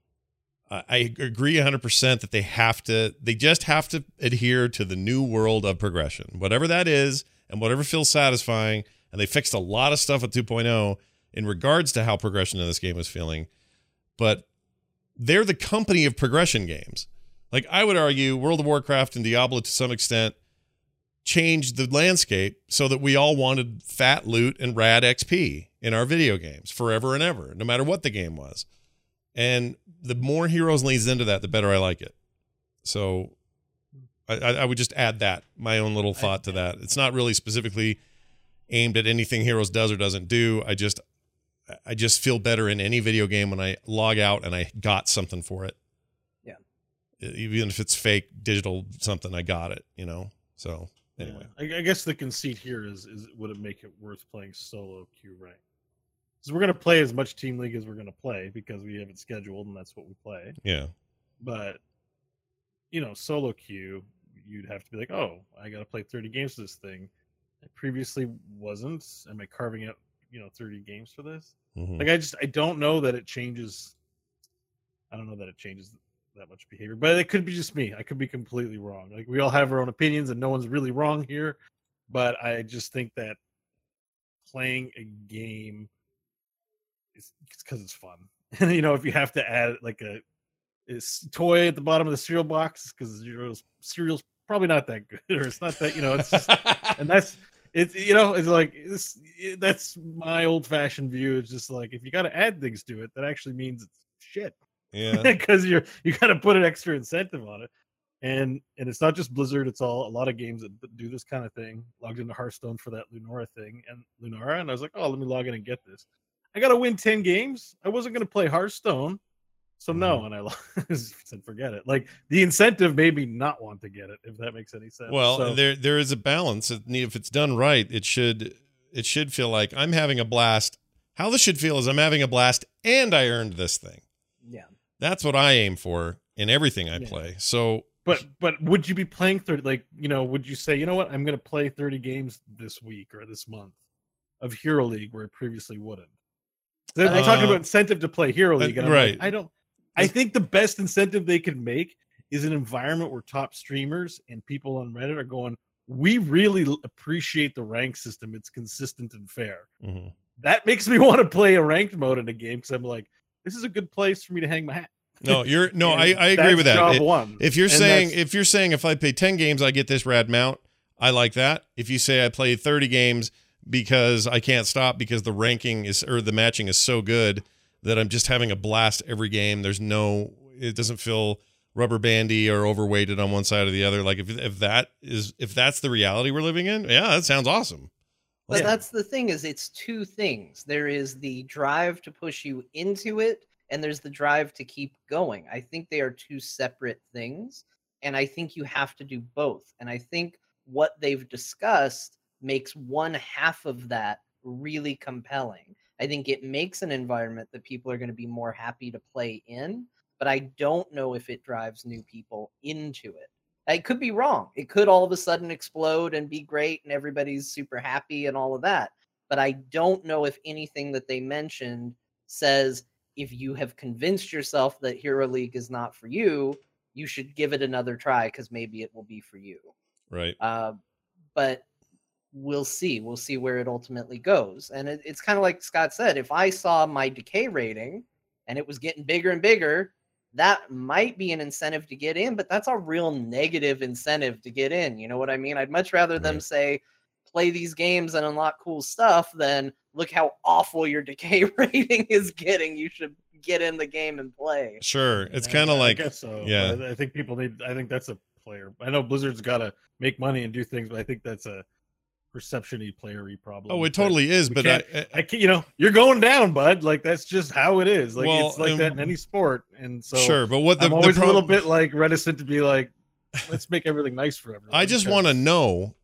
I agree 100% that they just have to adhere to the new world of progression, whatever that is, and whatever feels satisfying. And they fixed a lot of stuff at 2.0 in regards to how progression in this game was feeling. But they're the company of progression games. Like, I would argue World of Warcraft and Diablo to some extent changed the landscape so that we all wanted fat loot and rad XP in our video games forever and ever, no matter what the game was. And the more Heroes leans into that, the better I like it. So I would just add that, my own little thought to that. It's not really specifically aimed at anything Heroes does or doesn't do. I just feel better in any video game when I log out and I got something for it. Yeah. Even if it's fake digital something, I got it, So anyway. Yeah. I guess the conceit here is would it make it worth playing solo queue rank? Because we're going to play as much Team League as we're going to play because we have it scheduled and that's what we play. Yeah. But, solo queue, you'd have to be like, oh, I got to play 30 games for this thing. I previously wasn't. Am I carving out, 30 games for this? Mm-hmm. Like, I don't know that it changes. I don't know that it changes that much behavior, but it could be just me. I could be completely wrong. Like, we all have our own opinions and no one's really wrong here. But I just think that playing a game is because it's fun. And, if you have to add like a toy at the bottom of the cereal box because cereal's probably not that good, or it's not that, it's just, and that's, it's like that's my old fashioned view. It's just like, if you got to add things to it, that actually means it's shit. Yeah. Because you got to put an extra incentive on it. And it's not just Blizzard, it's a lot of games that do this kind of thing. Logged into Hearthstone for that Lunara thing and I was like, oh, let me log in and get this. I got to win 10 games. I wasn't going to play Hearthstone. So no, and I said, forget it. Like, the incentive made me not want to get it, if that makes any sense. Well, there is a balance. If it's done right, it should feel like I'm having a blast. How this should feel is I'm having a blast and I earned this thing. Yeah. That's what I aim for in everything I play. So, but would you be playing 30? Like, would you say, you know what, I'm going to play 30 games this week or this month of Hero League where I previously wouldn't? They're talking about incentive to play Hero League. And right. Like, I think the best incentive they could make is an environment where top streamers and people on Reddit are going, we really appreciate the rank system. It's consistent and fair. Mm-hmm. That makes me want to play a ranked mode in a game because I'm like, this is a good place for me to hang my hat. No, I agree That's with that. job one. If you're And saying that's- if I play 10 games, I get this rad mount, I like that. If you say I play 30 games because I can't stop because the ranking is or the matching is so good that I'm just having a blast every game. It doesn't feel rubber bandy or overweighted on one side or the other. Like if that's the reality we're living in, yeah, that sounds awesome. But Yeah. that's the thing is it's two things. There is the drive to push you into it, and there's the drive to keep going. I think they are two separate things, and I think you have to do both. And I think what they've discussed makes one half of that really compelling. I think it makes an environment that people are going to be more happy to play in, but I don't know if it drives new people into it. I could be wrong. It could all of a sudden explode and be great and everybody's super happy and all of that. But I don't know if anything that they mentioned says if you have convinced yourself that Hero League is not for you, you should give it another try because maybe it will be for you. Right. But we'll see. We'll see where it ultimately goes. And it's kind of like Scott said, if I saw my decay rating and it was getting bigger and bigger, that might be an incentive to get in, but that's a real negative incentive to get in. You know what I mean? I'd much rather them Right. say, play these games and unlock cool stuff than look how awful your decay rating is getting. You should get in the game and play. Sure. It's Yeah, kind of like I guess so. yeah. But I think people need. I think that's a player. I know Blizzard's got to make money and do things, but I think that's a perception-y, player-y problem. Oh, it that totally is. we But can't- I can't, you're going down, bud. Like that's just how it is. Like Well, it's like that in any sport. And so sure. But what I'm always a little problem- bit like reticent to be like, let's make everything nice for everyone. I just because- want to know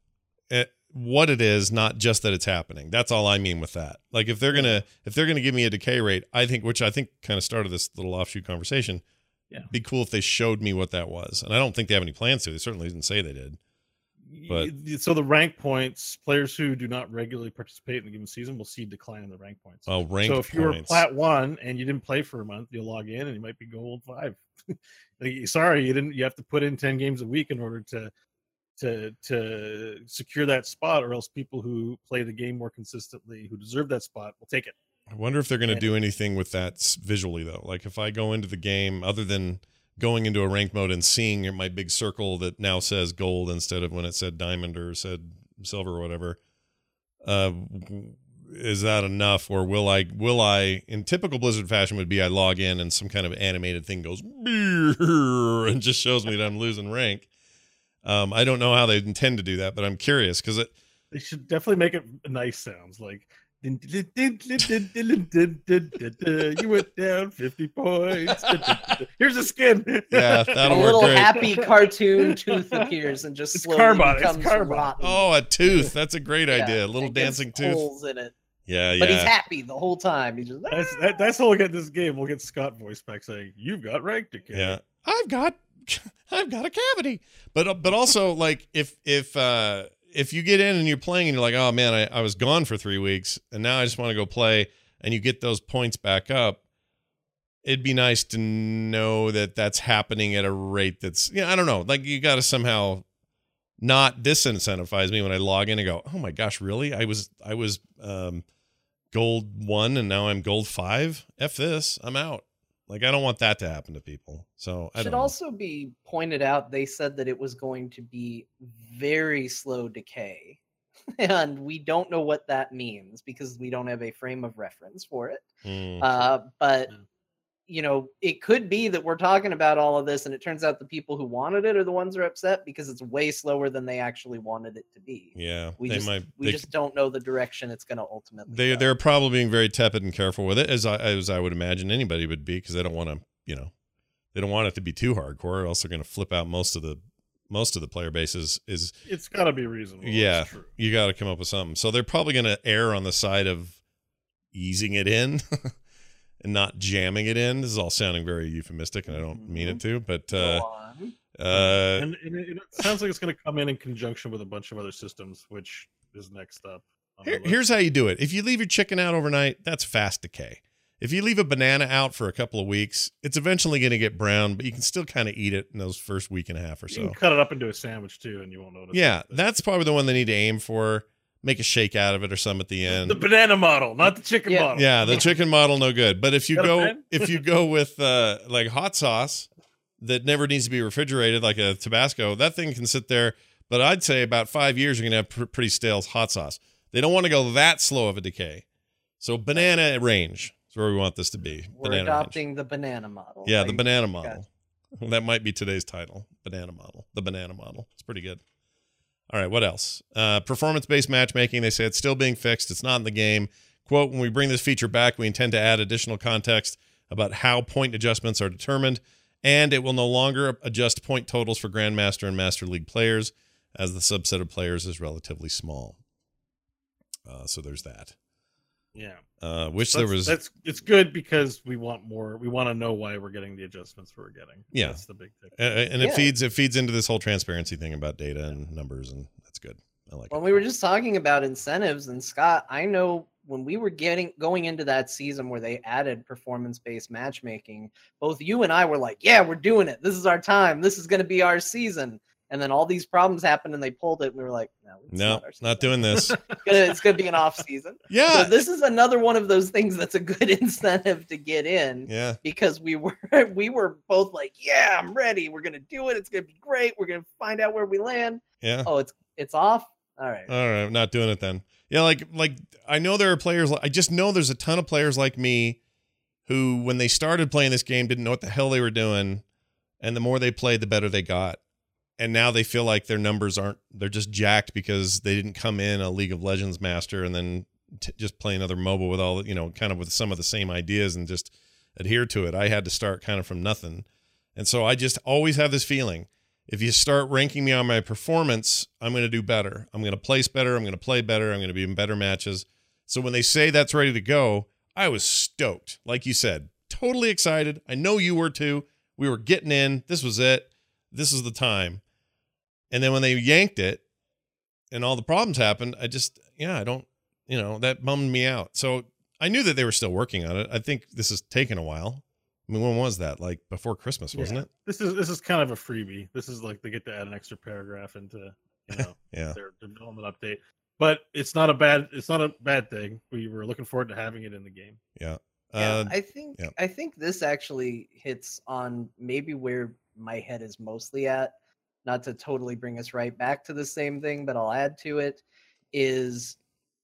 what it is, not just that it's happening. That's all I mean with that. Like if they're gonna give me a decay rate, I think kind of started this little offshoot conversation. Yeah. Be cool if they showed me what that was, and I don't think they have any plans to. They certainly didn't say they did. But- So the rank points, players who do not regularly participate in the given season will see decline in the rank points. Oh, rank So if you were points. plat 1 and you didn't play for a month, you'll log in and you might be gold 5. Like, sorry, you didn't. You have to put in 10 games a week in order to secure that spot, or else people who play the game more consistently, who deserve that spot, will take it. I wonder if they're going to do anything with that visually though. Like if I go into the game, other than going into a rank mode and seeing my big circle that now says gold instead of when it said diamond or said silver or whatever, is that enough? Or will I in typical Blizzard fashion would be I log in and some kind of animated thing goes and just shows me that I'm losing rank. I don't know how they intend to do that, but I'm curious because They should definitely make it nice sounds like. You went down 50 points. Here's a skin. yeah, A that'll work little great. happy cartoon tooth appears and just It's slowly Carbon, it's becomes Carbon. rotten. Oh, a tooth. That's a great Yeah, idea. A little it gets dancing tooth. holes in it. Yeah, But he's yeah. happy the whole time. He's just That's how we'll get this game. We'll get Scott voice back saying, "You've got rank decay." Yeah. I've got a cavity. But also like if you get in and you're playing and you're like, oh man, I was gone for 3 weeks and now I just want to go play, and you get those points back up, it'd be nice to know that that's happening at a rate that's, I don't know, like you got to somehow not disincentivize me when I log in and go, oh my gosh, really? I was gold 1 and now I'm gold 5. F this, I'm out. Like, I don't want that to happen to people. So I should don't know. also be pointed out, they said that it was going to be very slow decay. And we don't know what that means because we don't have a frame of reference for it. But Yeah. it could be that we're talking about all of this and it turns out the people who wanted it are the ones who are upset because it's way slower than they actually wanted it to be. Yeah, We they just might. we just don't know the direction it's going to ultimately go. They're probably being very tepid and careful with it, as I would imagine anybody would be, because they don't want to, they don't want it to be too hardcore, or else they're going to flip out most of the player base. Is It's got to be reasonable. yeah, It's true. you got to come up with something. So they're probably going to err on the side of easing it in and not jamming it in. This is all sounding very euphemistic, and I don't mean it to, but Go on. And it sounds like it's going to come in conjunction with a bunch of other systems, which is next up. on the list. here's how you do it. If you leave your chicken out overnight, that's fast decay. If you leave a banana out for a couple of weeks, it's eventually going to get brown, but you can still kind of eat it in those first week and a half or You so. can cut it up into a sandwich too, and you won't notice. Yeah, it. that's probably the one they need to aim for. Make a shake out of it or something at the end. The banana model, not the chicken model. Yeah, the chicken model, no good. But if you Got a go pen? if you go with like hot sauce that never needs to be refrigerated, like a Tabasco, that thing can sit there. But I'd say about 5 years, you're going to have pretty stale hot sauce. They don't want to go that slow of a decay. So banana range is where we want this to be. We're banana adopting range. the banana model. Yeah, the Like, banana got- model. That might be today's title. Banana model. The banana model. It's pretty good. All right, what else? Performance-based matchmaking. They say it's still being fixed. It's not in the game. Quote, when we bring this feature back, we intend to add additional context about how point adjustments are determined, and it will no longer adjust point totals for Grandmaster and Master League players, as the subset of players is relatively small. So there's that. Yeah. Wish there was... It's good because we want more. We want to know why we're getting the adjustments we're getting. Yeah. That's the big thing. And it feeds into this whole transparency thing about data and numbers, and that's good. I like When it. we were just talking about incentives, and Scott, I know when we were going into that season where they added performance-based matchmaking, both you and I were like, yeah, we're doing it. This is our time. This is going to be our season. And then all these problems happened and they pulled it. And we were like, no, it's No, not our season. not doing this. It's going to be an off season. Yeah. So this is another one of those things that's a good incentive to get in. Yeah. Because we were both like, yeah, I'm ready. We're going to do it. It's going to be great. We're going to find out where we land. Yeah. Oh, it's off. All right. All right, not doing it then. Yeah, like I know there are players. I just know there's a ton of players like me who, when they started playing this game, didn't know what the hell they were doing, and the more they played, the better they got. And now they feel like their numbers they're just jacked because they didn't come in a League of Legends master and then just play another mobile with all, kind of with some of the same ideas and just adhere to it. I had to start kind of from nothing. And so I just always have this feeling, if you start ranking me on my performance, I'm going to do better. I'm going to place better. I'm going to play better. I'm going to be in better matches. So when they say that's ready to go, I was stoked. Like you said, totally excited. I know you were too. We were getting in. This was it. This is the time. And then when they yanked it and all the problems happened, I don't, that bummed me out. So I knew that they were still working on it. I think this has taken a while. I mean, when was that? Like before Christmas, wasn't it? This is kind of a freebie. This is like they get to add an extra paragraph into Yeah. their development update. But it's not a bad thing. We were looking forward to having it in the game. Yeah. Yeah, I think this actually hits on maybe where my head is mostly at. Not to totally bring us right back to the same thing, but I'll add to it, is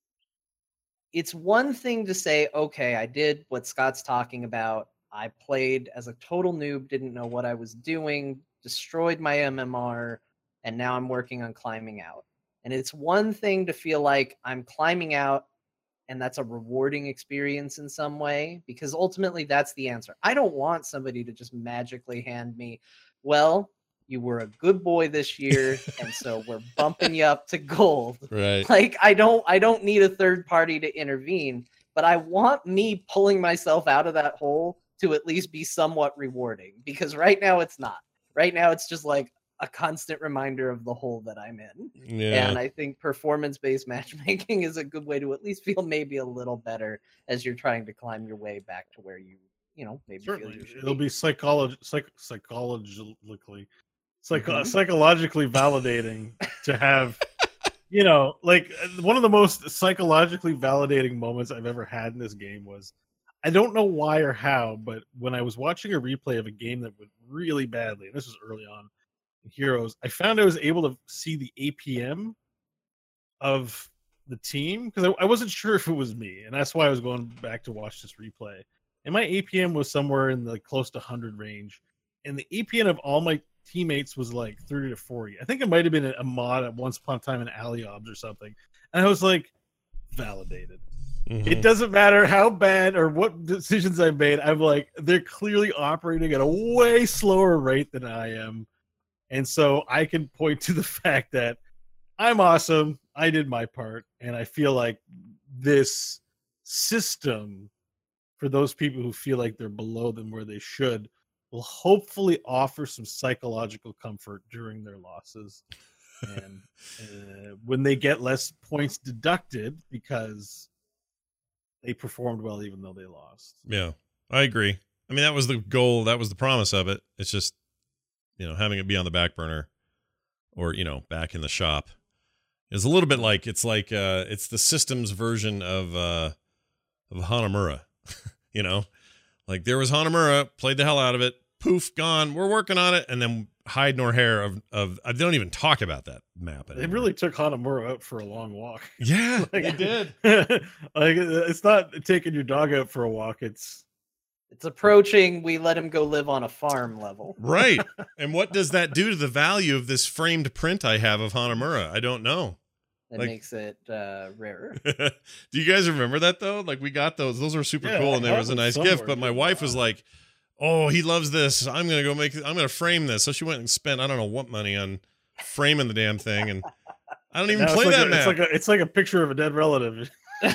it's one thing to say, okay, I did what Scott's talking about. I played as a total noob, didn't know what I was doing, destroyed my MMR, and now I'm working on climbing out. And it's one thing to feel like I'm climbing out and that's a rewarding experience in some way, because ultimately that's the answer. I don't want somebody to just magically hand me, well, you were a good boy this year, and so we're bumping you up to gold. Right. Like I don't need a third party to intervene, but I want me pulling myself out of that hole to at least be somewhat rewarding, because right now it's not. Right now it's just like a constant reminder of the hole that I'm in. Yeah. And I think performance-based matchmaking is a good way to at least feel maybe a little better as you're trying to climb your way back to where you maybe Certainly, feel you should it'll be Mm-hmm. psychologically validating to have, like one of the most psychologically validating moments I've ever had in this game was, I don't know why or how, but when I was watching a replay of a game that went really badly, and this was early on in Heroes, I found I was able to see the APM of the team because I wasn't sure if it was me, and that's why I was going back to watch this replay. And my APM was somewhere in the close to 100 range, and the APM of all my teammates was like 30 to 40. I think it might have been a mod at once upon a time in Aliobs or something. And I was like, validated. Mm-hmm. It doesn't matter how bad or what decisions I made. I'm like, they're clearly operating at a way slower rate than I am. And so I can point to the fact that I'm awesome. I did my part. And I feel like this system, for those people who feel like they're below them where they should, will hopefully offer some psychological comfort during their losses. And when they get less points deducted because they performed well even though they lost. Yeah, I agree. I mean, that was the goal. That was the promise of it. It's just, having it be on the back burner or, back in the shop is a little bit like, it's the systems version of Hanamura, like there was Hanamura, played the hell out of it. Poof, gone. We're working on it. And then hide nor hair of I don't even talk about that map anymore. They really took Hanamura out for a long walk. Yeah, Like, they did. Like, it's not taking your dog out for a walk. It's approaching, we let him go live on a farm level. Right. And what does that do to the value of this framed print I have of Hanamura? I don't know. That makes it rarer. Do you guys remember that though? Like we got those. Those were super Yeah, cool, I and there have was a them nice somewhere. gift. But my wife was like, "Oh, he loves this. I'm gonna frame this." So she went and spent I don't know what money on framing the damn thing, and I don't even now play it's like that map. it's like a picture of a dead relative.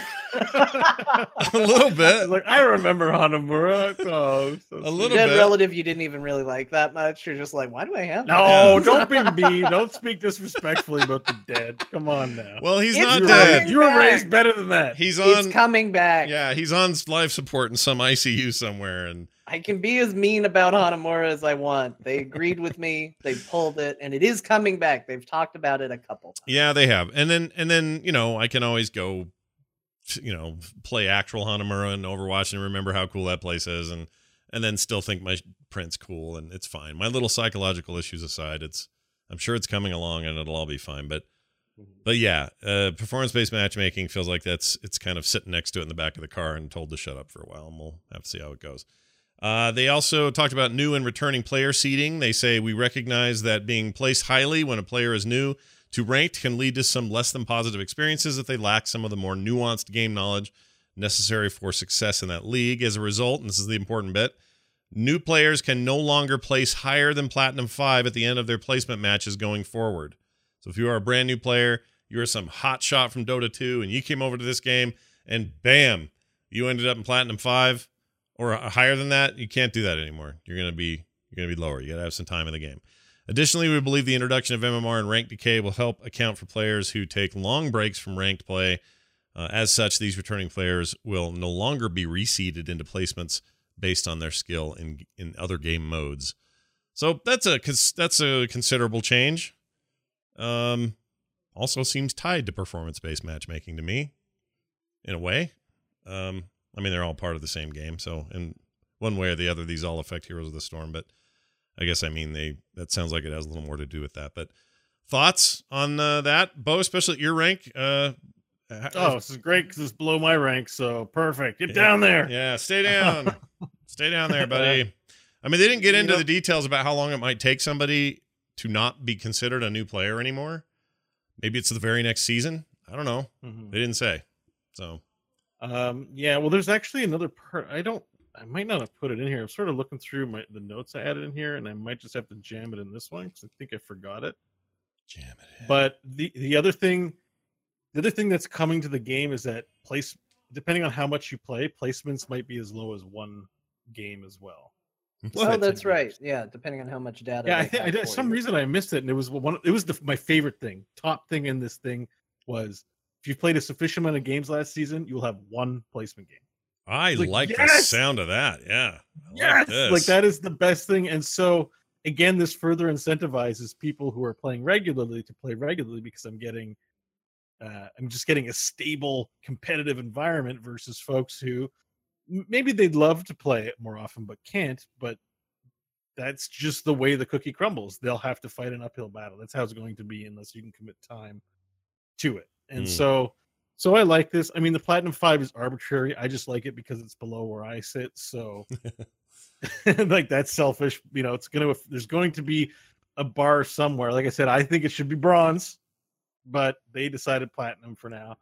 A little bit. It's like, I remember Hanamura. Oh, so A little Dead bit. relative you didn't even really like that much. You're just like, why do I have that? No, Yeah. don't be mean. Don't speak disrespectfully about the dead. Come on now. Well, he's It's not coming. dead. You were back. raised better than that. He's It's on. coming back. Yeah, he's on life support in some ICU somewhere, and I can be as mean about Hanamura as I want. They agreed with me. They pulled it, and it is coming back. They've talked about it a couple times. yeah, they have. And then I can always go, play actual Hanamura in Overwatch and remember how cool that place is, and then still think my print's cool, and it's fine. My little psychological issues aside, I'm sure it's coming along and it'll all be fine. But yeah, performance-based matchmaking feels like it's kind of sitting next to it in the back of the car and told to shut up for a while, and we'll have to see how it goes. They also talked about new and returning player seeding. They say we recognize that being placed highly when a player is new to ranked can lead to some less than positive experiences if they lack some of the more nuanced game knowledge necessary for success in that league. As a result, and this is the important bit, new players can no longer place higher than Platinum 5 at the end of their placement matches going forward. So if you are a brand new player, you're some hot shot from Dota 2, and you came over to this game, and bam, you ended up in Platinum 5 or higher than that, you can't do that anymore. You're gonna be lower. You gotta have some time in the game. Additionally, we believe the introduction of MMR and rank decay will help account for players who take long breaks from ranked play. As such, these returning players will no longer be reseeded into placements based on their skill in other game modes. So that's a considerable change. Also seems tied to performance-based matchmaking to me, in a way. I mean, they're all part of the same game, so in one way or the other, these all affect Heroes of the Storm. But I guess that sounds like it has a little more to do with that. But thoughts on that, Bo, especially at your rank? Oh, this is great because it's below my rank, so perfect. Get down there. Yeah, stay down. Stay down there, buddy. I mean, they didn't get into the details about how long it might take somebody to not be considered a new player anymore. Maybe it's the very next season. I don't know. They didn't say. So, yeah. Well, there's actually another part. I might not have put it in here. I'm sort of looking through the notes I added in here, and I might just have to jam it in this one because I think I forgot it. jam it in. But the other thing that's coming to the game is that depending on how much you play, placements might be as low as one game as well. Well, that's right. Yeah, depending on how much data. Yeah, they have for some you. reason I missed it, and it was my favorite thing. Top thing in this thing was if you've played a sufficient amount of games last season, you will have one placement game. I like the yes! sound of that. Yeah. Yes, this. like that is the best thing. And so again, this further incentivizes people who are playing regularly to play regularly because I'm just getting a stable competitive environment versus folks who maybe they'd love to play it more often but can't. But that's just the way the cookie crumbles. They'll have to fight an uphill battle. That's how it's going to be unless you can commit time to it. And so I like this. I mean, the Platinum 5 is arbitrary. I just like it because it's below where I sit. So like that's selfish. There's going to be a bar somewhere. Like I said, I think it should be bronze, but they decided platinum for now.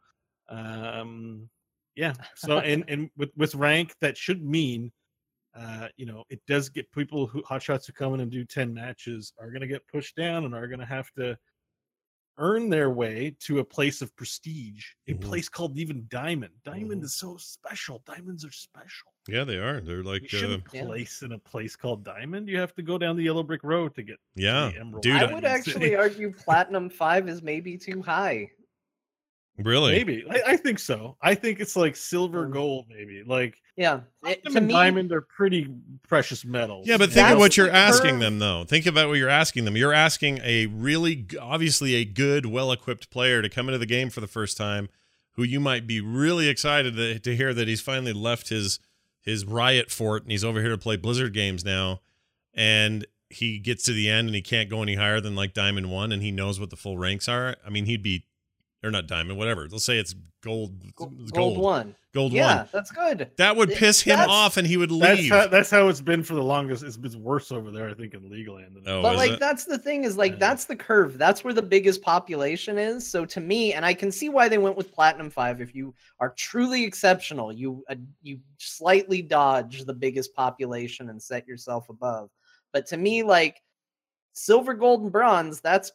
Yeah. So and with rank, that should mean it does get people hotshots who come in and do 10 matches are going to get pushed down and are going to have to earn their way to a place of prestige, a place called even Diamond. Diamond is so special. Diamonds are special. Yeah, they are. They're like, You shouldn't place in a place called Diamond. You have to go down the Yellow Brick Road to get to the Emerald. dude, I would actually argue Platinum 5 is maybe too high. Really? Maybe. I think so. I think it's like silver, gold, maybe. Like Yeah. platinum To and me, diamond are pretty precious metals. Yeah, but think of That's what you're the asking curve. them, though. Think about what you're asking them. You're asking a really, obviously a good, well-equipped player to come into the game for the first time, who you might be really excited to hear that he's finally left his Riot fort and he's over here to play Blizzard games now, and he gets to the end and he can't go any higher than like Diamond 1, and he knows what the full ranks are. I mean, he'd be, or not Diamond, whatever. Let's say it's gold. Gold 1. Gold Yeah, 1. that's good. That would piss him That's- off and he would leave. That's how it's been for the longest. It's been worse over there, I think, in Legoland. Oh, But is like it? that's the thing is like Yeah. that's the curve. That's where the biggest population is. So to me, and I can see why they went with Platinum 5. If you are truly exceptional, you slightly dodge the biggest population and set yourself above. But to me, like silver, gold, and bronze, that's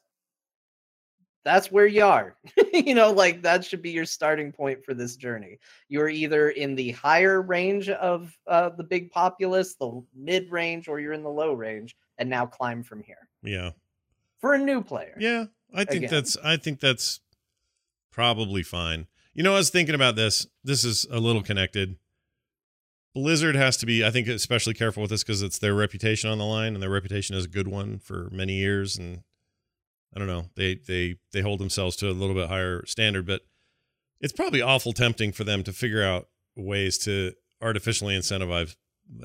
where you are. Like that should be your starting point for this journey. You're either in the higher range of the big populace, the mid range, or you're in the low range, and now climb from here Yeah. for a new player. Yeah, I think Again. that's probably fine. I was thinking about this. This is a little connected. Blizzard has to be, I think, especially careful with this because it's their reputation on the line, and their reputation is a good one for many years. And I don't know, they hold themselves to a little bit higher standard, but it's probably awful tempting for them to figure out ways to artificially incentivize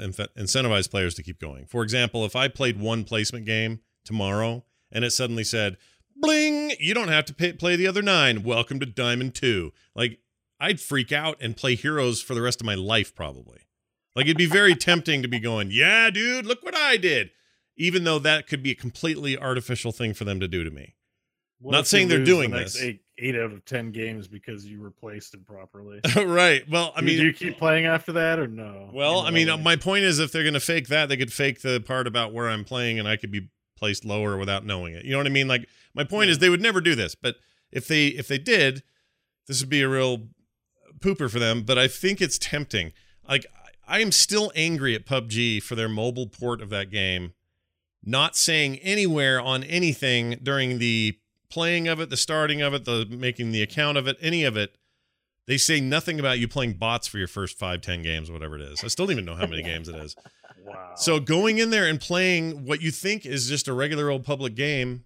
players to keep going. For example, if I played one placement game tomorrow and it suddenly said, bling, you don't have to play the other 9. Welcome to Diamond 2. Like, I'd freak out and play Heroes for the rest of my life, probably. Like, it'd be very tempting to be going, yeah, dude, look what I did. Even though that could be a completely artificial thing for them to do to me. What Not if you saying they're lose doing the next this. 8 out of 10 games because you replaced it properly. Right. Well, I Do mean, you keep playing after that or no? well, I mean, Like, my point is if they're going to fake that, they could fake the part about where I'm playing and I could be placed lower without knowing it. You know what I mean? Like, my point is they would never do this, but if they did, this would be a real pooper for them, but I think it's tempting. Like, I am still angry at PUBG for their mobile port of that game not saying anywhere on anything during the playing of it, the starting of it, the making the account of it, any of it. They say nothing about you playing bots for your first 5-10 games, whatever it is. I still don't even know how many games it is. wow. So going in there and playing what you think is just a regular old public game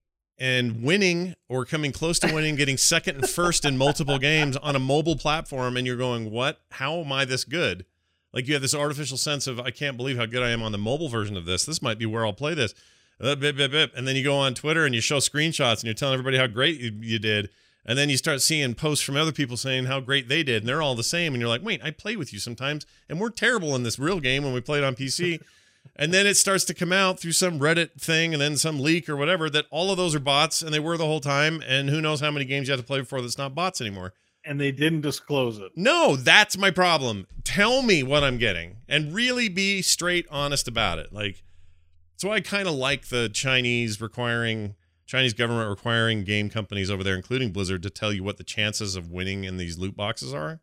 and winning or coming close to winning, getting second and first in multiple games on a mobile platform, and you're going, what? How am I this good? Like, you have this artificial sense of, I can't believe how good I am on the mobile version of this. This might be where I'll play this. And then you go on Twitter and you show screenshots and you're telling everybody how great you did. And then you start seeing posts from other people saying how great they did. And they're all the same. And you're like, wait, I play with you sometimes. And we're terrible in this real game when we play it on PC. And then it starts to come out through some Reddit thing and then some leak or whatever that all of those are bots and they were the whole time. And who knows how many games you have to play before that's not bots anymore. And they didn't disclose it. No, that's my problem. Tell me what I'm getting and really be straight honest about it. Like, so I kind of like the Chinese government requiring game companies over there, including Blizzard, to tell you what the chances of winning in these loot boxes are.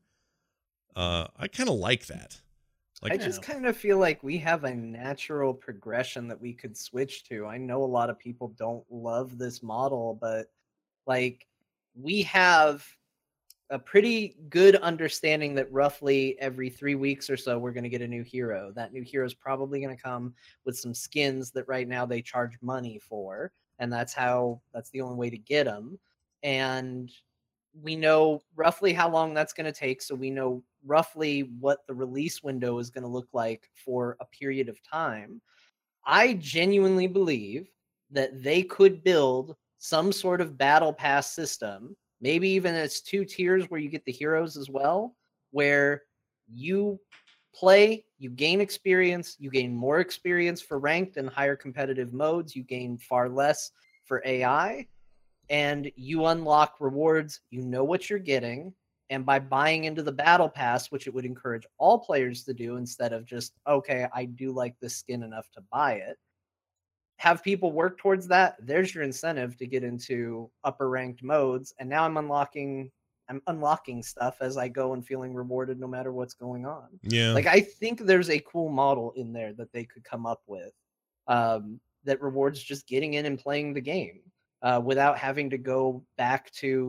I kind of like that. Like, I just kind of feel like we have a natural progression that we could switch to. I know a lot of people don't love this model, but like we have a pretty good understanding that roughly every 3 weeks or so we're going to get a new hero. That new hero is probably going to come with some skins that right now they charge money for, and that's the only way to get them. And we know roughly how long that's going to take, so we know roughly what the release window is going to look like for a period of time. I genuinely believe that they could build some sort of battle pass system. Maybe even it's 2 tiers where you get the heroes as well, where you play, you gain experience, you gain more experience for ranked and higher competitive modes, you gain far less for AI, and you unlock rewards, you know what you're getting, and by buying into the battle pass, which it would encourage all players to do instead of just, okay, I do like this skin enough to buy it, have people work towards that, there's your incentive to get into upper ranked modes. And now I'm unlocking stuff as I go and feeling rewarded no matter what's going on. yeah. Like, I think there's a cool model in there that they could come up with that rewards just getting in and playing the game without having to go back to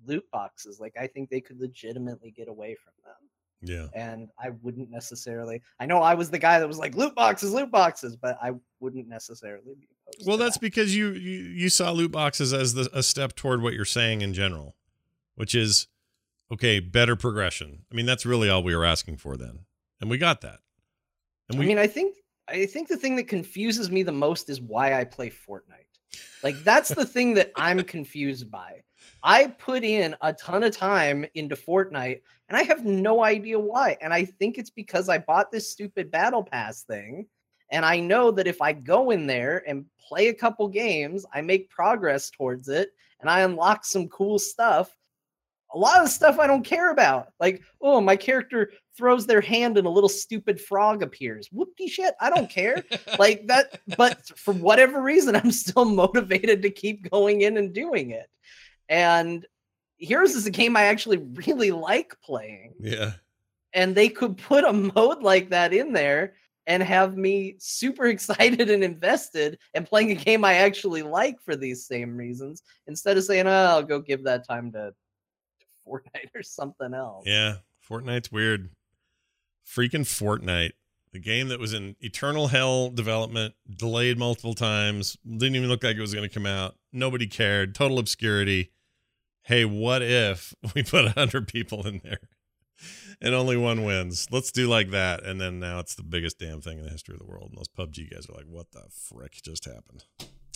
loot boxes. Like, I think they could legitimately get away from them. Yeah. And I wouldn't necessarily. I know I was the guy that was like loot boxes, but I wouldn't necessarily be opposed. Well, to that's that. because you saw loot boxes as a step toward what you're saying in general, which is, okay, better progression. I mean, that's really all we were asking for then, and we got that. And I think the thing that confuses me the most is why I play Fortnite. Like, that's the thing that I'm confused by. I put in a ton of time into Fortnite, and I have no idea why. And I think it's because I bought this stupid battle pass thing, and I know that if I go in there and play a couple games, I make progress towards it, and I unlock some cool stuff. A lot of stuff I don't care about. Like, oh, my character throws their hand and a little stupid frog appears. Whoopty shit. I don't care. Like that. But for whatever reason, I'm still motivated to keep going in and doing it. And Heroes is a game I actually really like playing. Yeah. And they could put a mode like that in there and have me super excited and invested and playing a game I actually like for these same reasons, instead of saying, oh, I'll go give that time to Fortnite or something else. Yeah. Fortnite's weird. Freaking Fortnite. The game that was in eternal hell development, delayed multiple times, didn't even look like it was going to come out. Nobody cared. Total obscurity. Hey, what if we put 100 people in there and only one wins? Let's do like that. And then now it's the biggest damn thing in the history of the world. And those PUBG guys are like, what the frick just happened?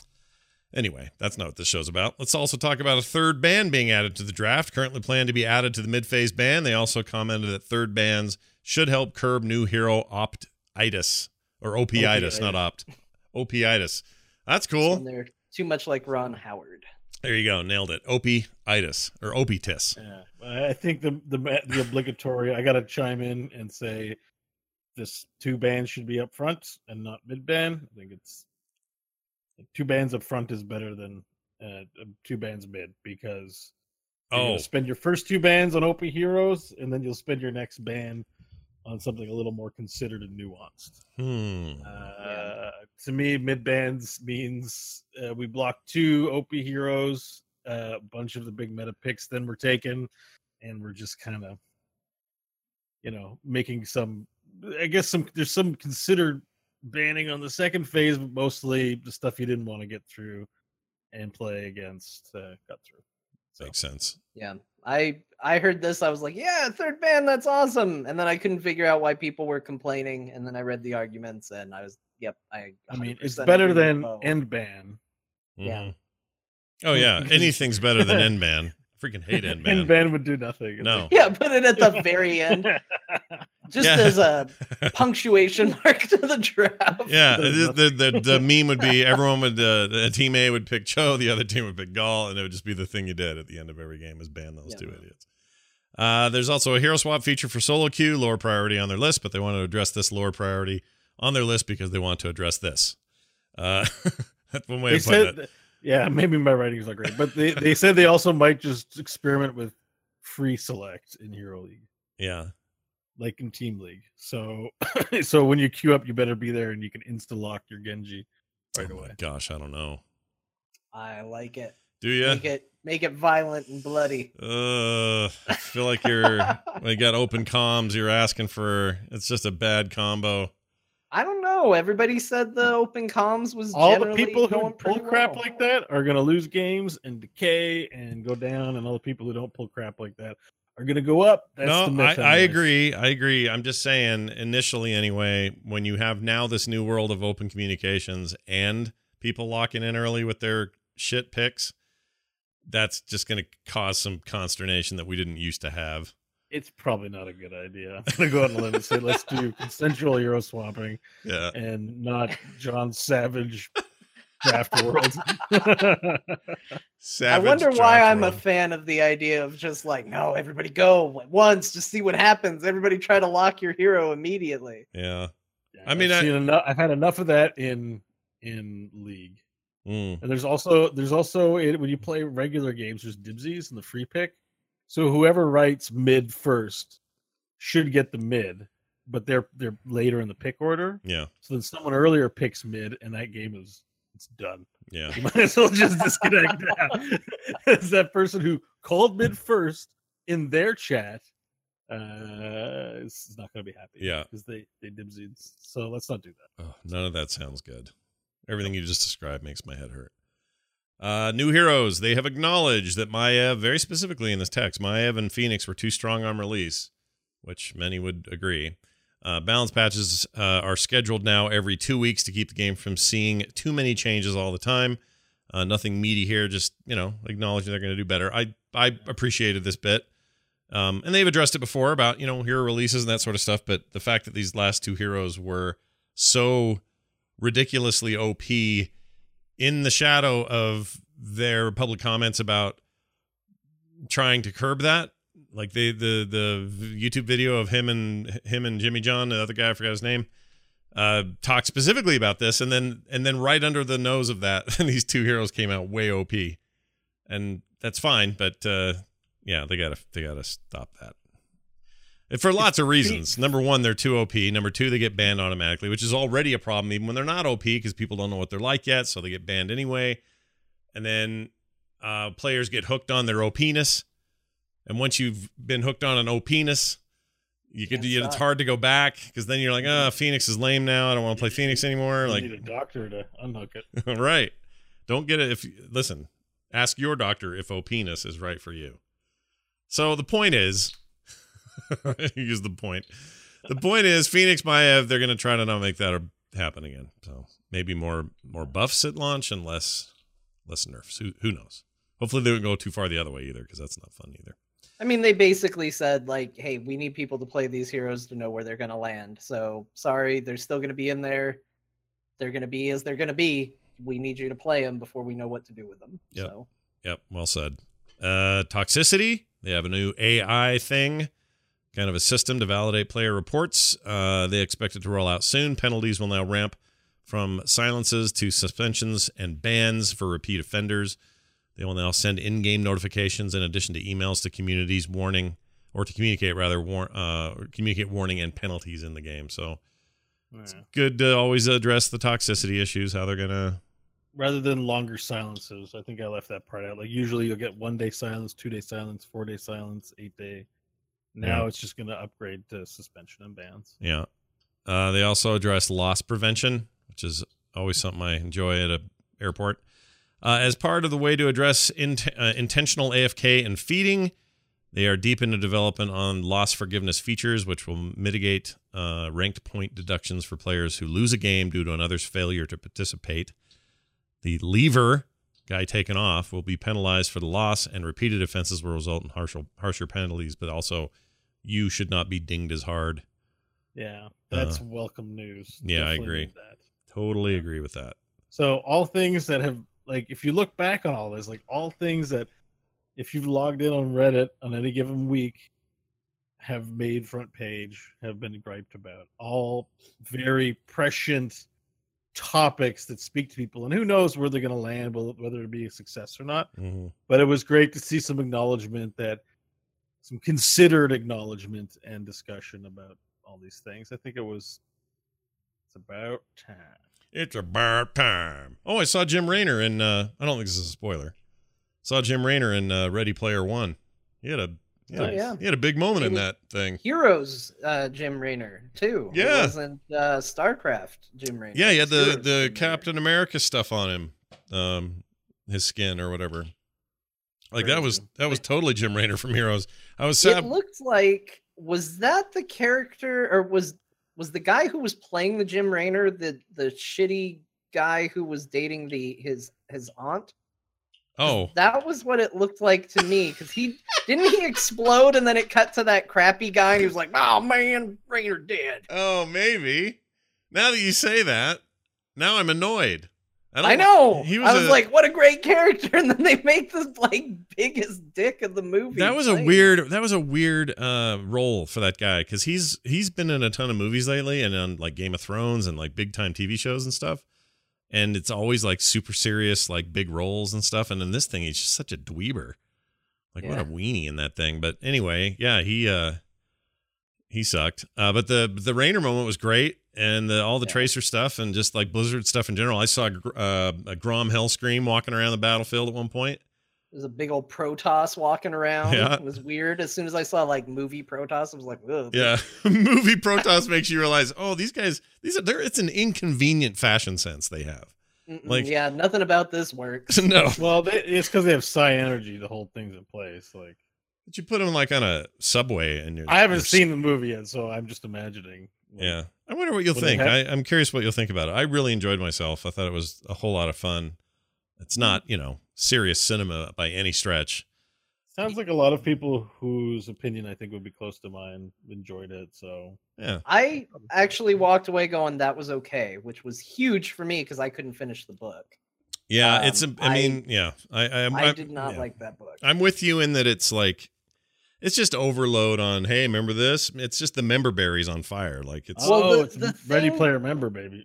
Anyway, that's not what this show's about. Let's also talk about a third ban being added to the draft, currently planned to be added to the mid-phase ban. They also commented that third bans should help curb new hero optitis, or opiitis, not opt. Opiitis. That's cool. And they're too much like Ron Howard. There you go. Nailed it. Opiitis, or opitis. Yeah. I think the obligatory, I got to chime in and say this 2 bans should be up front and not mid-ban. I think it's 2 bans up front is better than 2 bans mid, because you're gonna spend your first 2 bans on OP heroes, and then you'll spend your next ban on something a little more considered and nuanced. To me, mid bans means we block 2 OP heroes, a bunch of the big meta picks then we're taken, and we're just kind of, making some. I guess there's some considered banning on the second phase, but mostly the stuff you didn't want to get through and play against cut through. So. Makes sense. Yeah. I heard this, I was like, yeah, third ban, that's awesome. And then I couldn't figure out why people were complaining, and then I read the arguments and I was, yep, I mean, it's better than end ban. Yeah. Mm-hmm. Oh yeah, anything's better than end ban. Freaking hate end ban. End ban would do nothing. No. Yeah, put it at the very end. Just as a punctuation mark to the draft. Yeah, the meme would be everyone would team A would pick Cho, the other team would pick Gall, and it would just be the thing you did at the end of every game is ban those 2 idiots. There's also a hero swap feature for solo queue, lower priority on their list, but they want to address this lower priority on their list because they want to address this. That's one way of putting it. Yeah, maybe my writing's not great, but they said they also might just experiment with free select in Hero League. Yeah. Like in Team League. So so when you queue up, you better be there and you can insta-lock your Genji right away. Gosh, I don't know. I like it. Do you? Make it violent and bloody. I feel like you got open comms, you're asking for, it's just a bad combo. I don't know. Everybody said the open comms was all the people who going pull pretty crap well. like that are going to lose games and decay and go down, and all the people who don't pull crap like that are going to go up. That's the myth I agree. I agree. I'm just saying, initially anyway, when you have now this new world of open communications and people locking in early with their shit picks, that's just going to cause some consternation that we didn't used to have. It's probably not a good idea. I'm going to go out on a limb and say let's do consensual hero swapping, and not John Savage draft world. I wonder why I'm a fan of the idea of just like, no, everybody go at once, just see what happens. Everybody try to lock your hero immediately. Yeah. I mean, I've had enough of that in League. And there's also when you play regular games, there's dibsies in the free pick. So whoever writes mid first should get the mid, but they're later in the pick order. Yeah. So then someone earlier picks mid, and that game it's done. Yeah. You might as well just disconnect now. As that person who called mid first in their chat is not going to be happy. Yeah. Because they dibsied. So let's not do that. Oh, none of that sounds good. Everything you just described makes my head hurt. New heroes. They have acknowledged that Maiev, very specifically in this text, Maiev and Phoenix were too strong on release, which many would agree. Balance patches are scheduled now every 2 weeks to keep the game from seeing too many changes all the time. Nothing meaty here, just, acknowledging they're going to do better. I appreciated this bit. And they've addressed it before about, hero releases and that sort of stuff, but the fact that these last two heroes were so ridiculously OP in the shadow of their public comments about trying to curb that, like the YouTube video of him and Jimmy John, the other guy, I forgot his name, talked specifically about this, and then right under the nose of that, these two heroes came out way OP, and that's fine, but yeah, they gotta stop that. And for lots of reasons. Number one, they're too OP. Number two, they get banned automatically, which is already a problem even when they're not OP because people don't know what they're like yet, so they get banned anyway. And then players get hooked on their OP-ness. And once you've been hooked on an OP-ness, it's hard to go back because then you're like, Phoenix is lame now. I don't want to play Phoenix anymore. You need a doctor to unhook it. Right. Don't get it. Listen, ask your doctor if OP-ness is right for you. So the point is, use the point. The point is, Phoenix Maiev, they're going to try to not make that happen again. So maybe more buffs at launch and less nerfs. Who knows? Hopefully they don't go too far the other way either, because that's not fun either. I mean, they basically said, like, hey, we need people to play these heroes to know where they're going to land. So, sorry, they're still going to be in there. They're going to be as they're going to be. We need you to play them before we know what to do with them. Yep. So. Yep, well said. Toxicity. They have a new AI thing, kind of a system to validate player reports. They expect it to roll out soon. Penalties will now ramp from silences to suspensions and bans for repeat offenders. They will now send in-game notifications in addition to emails to communities communicate warning and penalties in the game. So it's good to always address the toxicity issues, how they're going to... Rather than longer silences, I think I left that part out. Like usually you'll get 1 day silence, 2 day silence, 4 day silence, 8 day. Now it's just going to upgrade to suspension and bans. Yeah. They also address loss prevention, which is always something I enjoy at an airport. As part of the way to address intentional AFK and feeding, they are deep into development on loss forgiveness features, which will mitigate ranked point deductions for players who lose a game due to another's failure to participate. The lever, guy taken off, will be penalized for the loss, and repeated offenses will result in harsher penalties, but also you should not be dinged as hard. Yeah, that's welcome news. Yeah, Definitely I agree. need that. Totally agree with that. So all things that have, like, if you look back on all this, like all things that, if you've logged in on Reddit on any given week, have made front page, have been griped about, all very prescient topics that speak to people, and who knows where they're going to land, whether it be a success or not. Mm-hmm. But it was great to see some some considered acknowledgement and discussion about all these things. I think it's about time. It's about time. Oh, I saw Jim Raynor in, I don't think this is a spoiler. Saw Jim Raynor in Ready Player One. He had a big moment in that thing. Heroes, Jim Raynor, too. Yeah. It wasn't StarCraft Jim Raynor. Yeah, he had the Captain America stuff on him. His skin or whatever. Like that was totally Jim Raynor from Heroes. I was sad. It looked like, was that the character, or was the guy who was playing the Jim Raynor the shitty guy who was dating his aunt? Oh, that was what it looked like to me, because he explode and then it cut to that crappy guy and he was like, "Oh man, Raynor dead." Oh, maybe. Now that you say that, now I'm annoyed. I know. I was like, what a great character, and then they make this like biggest dick of the movie. That was a weird role for that guy, because he's been in a ton of movies lately and on like Game of Thrones and like big time TV shows and stuff. And it's always like super serious, like big roles and stuff. And in this thing, he's just such a dweeber. Like what a weenie in that thing. But anyway, yeah, he sucked. But the Raynor moment was great. and all the Yeah. Tracer stuff and just like Blizzard stuff in general. I saw a Grom Hellscream walking around the battlefield at one point. There's a big old Protoss walking around. Yeah. It was weird. As soon as I saw like movie Protoss, I was like, ugh. Yeah, movie Protoss makes you realize, oh, these guys, it's an inconvenient fashion sense they have. Like- yeah, nothing about this works. No, Well, it's because they have psi energy. The whole thing's in place. Like but you put them like on a subway and you're. I haven't you're- seen the movie yet, so I'm just imagining. Like, Yeah, I wonder what you'll When they think. have- I'm curious what you'll think about it. I really enjoyed myself. I thought it was a whole lot of fun. It's not, serious cinema by any stretch. Sounds like a lot of people whose opinion I think would be close to mine enjoyed it. So Yeah, I actually walked away going, that was okay, which was huge for me because I couldn't finish the book. yeah. I did not yeah. like that book. I'm with you in that it's like, it's just overload on. Hey, remember this? It's just the member berries on fire. Like it's. Well, it's the Ready thing- Player Member, baby.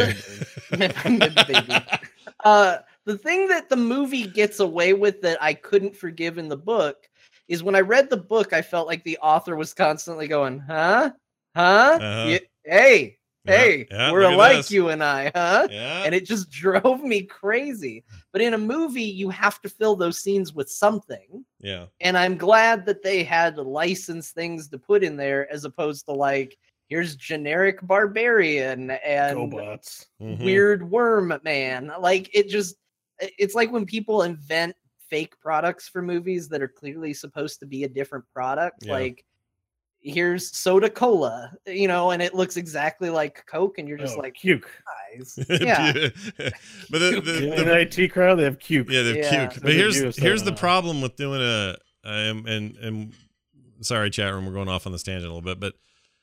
The thing that the movie gets away with that I couldn't forgive in the book is when I read the book, I felt like the author was constantly going, huh? Uh-huh. Hey, yeah, we're look at alike, this. you and I, huh? Yeah. And it just drove me crazy. But in a movie, you have to fill those scenes with something. Yeah. And I'm glad that they had licensed things to put in there as opposed to like, here's generic barbarian and GoBots. Mhm. weird worm man. Like it's like when people invent fake products for movies that are clearly supposed to be a different product. Yeah. Like here's soda cola, and it looks exactly like Coke, and you're just like, Cuke. guys. Yeah. But the In the IT crowd, they have Cuke. yeah, they're Yeah. cute. So But they here's do, so, here's the problem with doing and sorry, chat room, we're going off on this tangent a little bit, but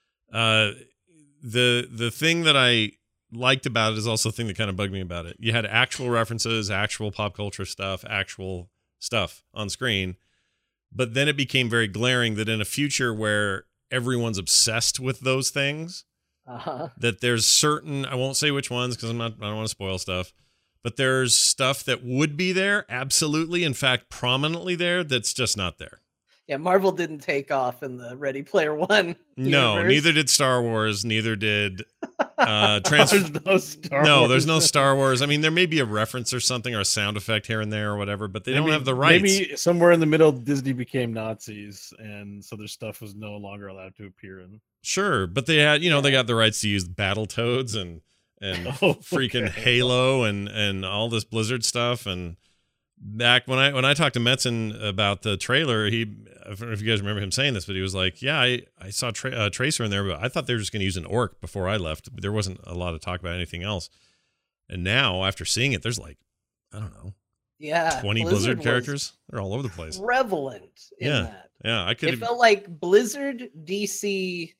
the thing that I liked about it is also the thing that kind of bugged me about it. You had actual references, actual pop culture stuff, actual stuff on screen, but then it became very glaring that in a future where everyone's obsessed with those things, Uh-huh. that there's certain, I won't say which ones because I don't want to spoil stuff, but there's stuff that would be there, absolutely, in fact, prominently there, that's just not there. Yeah, Marvel didn't take off in the Ready Player One. No, universe. neither did Star Wars, neither did There's no Star No, Wars. there's no Star Wars. I mean, there may be a reference or something or a sound effect here and there or whatever, but they don't have the rights. Maybe somewhere in the middle, Disney became Nazis, and so their stuff was no longer allowed to appear in. Sure, but they had, they got the rights to use Battletoads and Oh, freaking okay. Halo and all this Blizzard stuff. And back when I talked to Metzen about the trailer, I don't know if you guys remember him saying this, but he was like, "Yeah, I saw Tracer in there, but I thought they were just going to use an orc before I left. There wasn't a lot of talk about anything else." And now, after seeing it, there's like, I don't know, Yeah, 20 Blizzard characters. They're all over the place. Prevalent in Yeah. that. Yeah, I could It have. felt like Blizzard and DC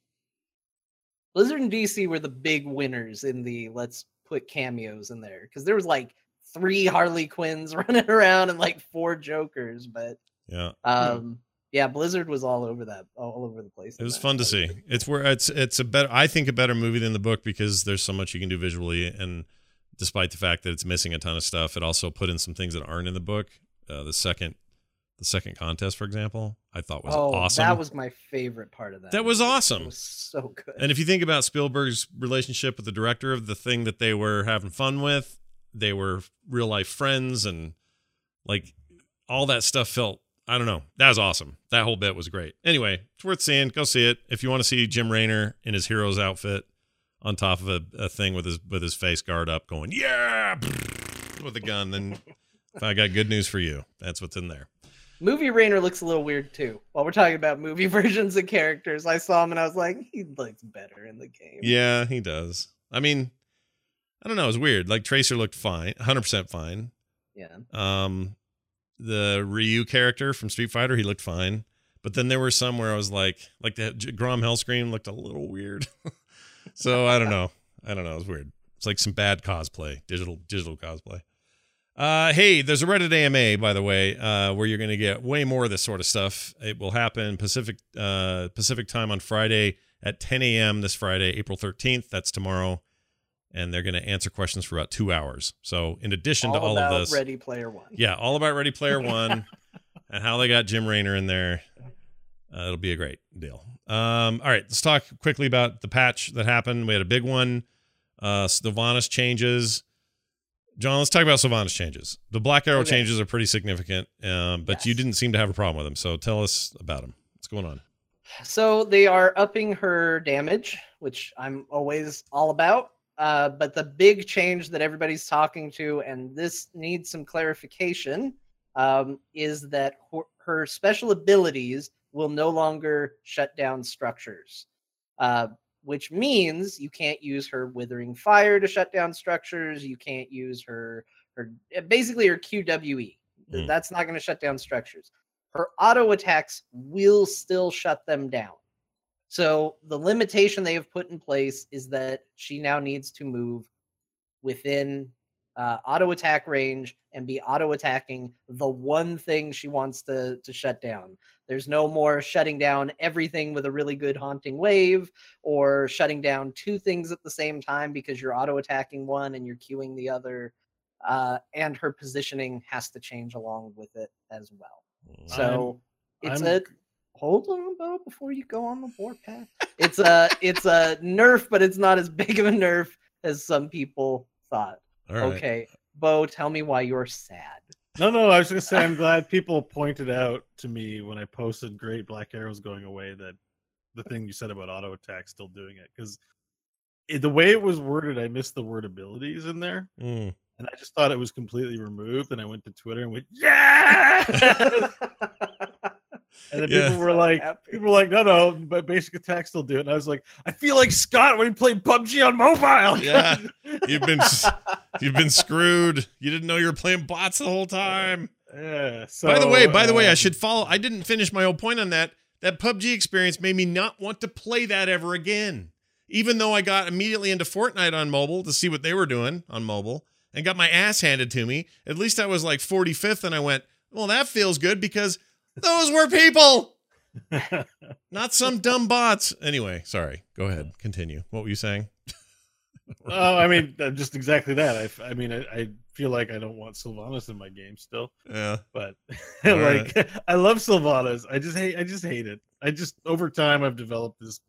were the big winners in the let's put cameos in there because there was like 3 Harley Quinns running around and like 4 Jokers, but Yeah. yeah, Blizzard was all over the place. It in was that. fun to see. It's where it's a better, I think, a better movie than the book because there's so much you can do visually, and despite the fact that it's missing a ton of stuff, it also put in some things that aren't in the book. The second contest, for example, I thought was awesome. That was my favorite part of that. That was movie. awesome. It was so good. And if you think about Spielberg's relationship with the director of the thing that they were having fun with, they were real life friends, and like all that stuff felt, I don't know. That was awesome. That whole bit was great. Anyway, it's worth seeing. Go see it. If you want to see Jim Raynor in his hero's outfit on top of a thing with his face guard up going, yeah, with a gun, then I got good news for you. That's what's in there. Movie Rainer looks a little weird too. While we're talking about movie versions of characters, I saw him and I was like, he looks better in the game. Yeah, he does. I mean, I don't know. It was weird. Like Tracer looked fine, 100% fine. Yeah. The Ryu character from Street Fighter, he looked fine. But then there were some where I was like the Grom Hellscream looked a little weird. So I don't know. It was weird. It's like some bad cosplay, digital cosplay. Hey, there's a Reddit AMA, by the way, where you're going to get way more of this sort of stuff. It will happen Pacific time on Friday at 10 a.m. this Friday, April 13th. That's tomorrow. And they're going to answer questions for about 2 hours. So in addition to all about of this, Ready Player One. yeah, all about Ready Player One and how they got Jim Raynor in there. It'll be a great deal. All right, let's talk quickly about the patch that happened. We had a big one. Sylvanas changes. John, let's talk about Sylvanas changes. The Black Arrow changes are pretty significant, but you didn't seem to have a problem with them. So tell us about them. What's going on? So they are upping her damage, which I'm always all about. But the big change that everybody's talking to, and this needs some clarification, is that her special abilities will no longer shut down structures, which means you can't use her Withering Fire to shut down structures. You can't use her basically her QWE. That's not going to shut down structures. Her auto attacks will still shut them down. So the limitation they have put in place is that she now needs to move within auto attack range and be auto attacking the one thing she wants to shut down. There's no more shutting down everything with a really good Haunting Wave, or shutting down two things at the same time because you're auto attacking one and you're queuing the other. And her positioning has to change along with it as well. So hold on, Bo, before you go on the warpath. It's a nerf, but it's not as big of a nerf as some people thought. Right. Okay, Bo, tell me why you're sad. No, I was going to say I'm glad people pointed out to me when I posted Great Black Arrow's going away that the thing you said about auto attack still doing it, because the way it was worded, I missed the word abilities in there. And I just thought it was completely removed, and I went to Twitter and went, yeah! And then people were like, no, but basic attack still do it. And I was like, I feel like Scott when he played PUBG on mobile. Yeah, you've been screwed. You didn't know you were playing bots the whole time. Yeah. So, by the way, I should follow. I didn't finish my whole point on that. That PUBG experience made me not want to play that ever again. Even though I got immediately into Fortnite on mobile to see what they were doing on mobile and got my ass handed to me. At least I was like 45th, and I went, well, that feels good because those were people, not some dumb bots. Anyway, sorry. Go ahead. Continue. What were you saying? Oh, I mean, just exactly that. I feel like I don't want Sylvanas in my game still. Yeah, but like, I love Sylvanas. I just hate it. Over time I've developed this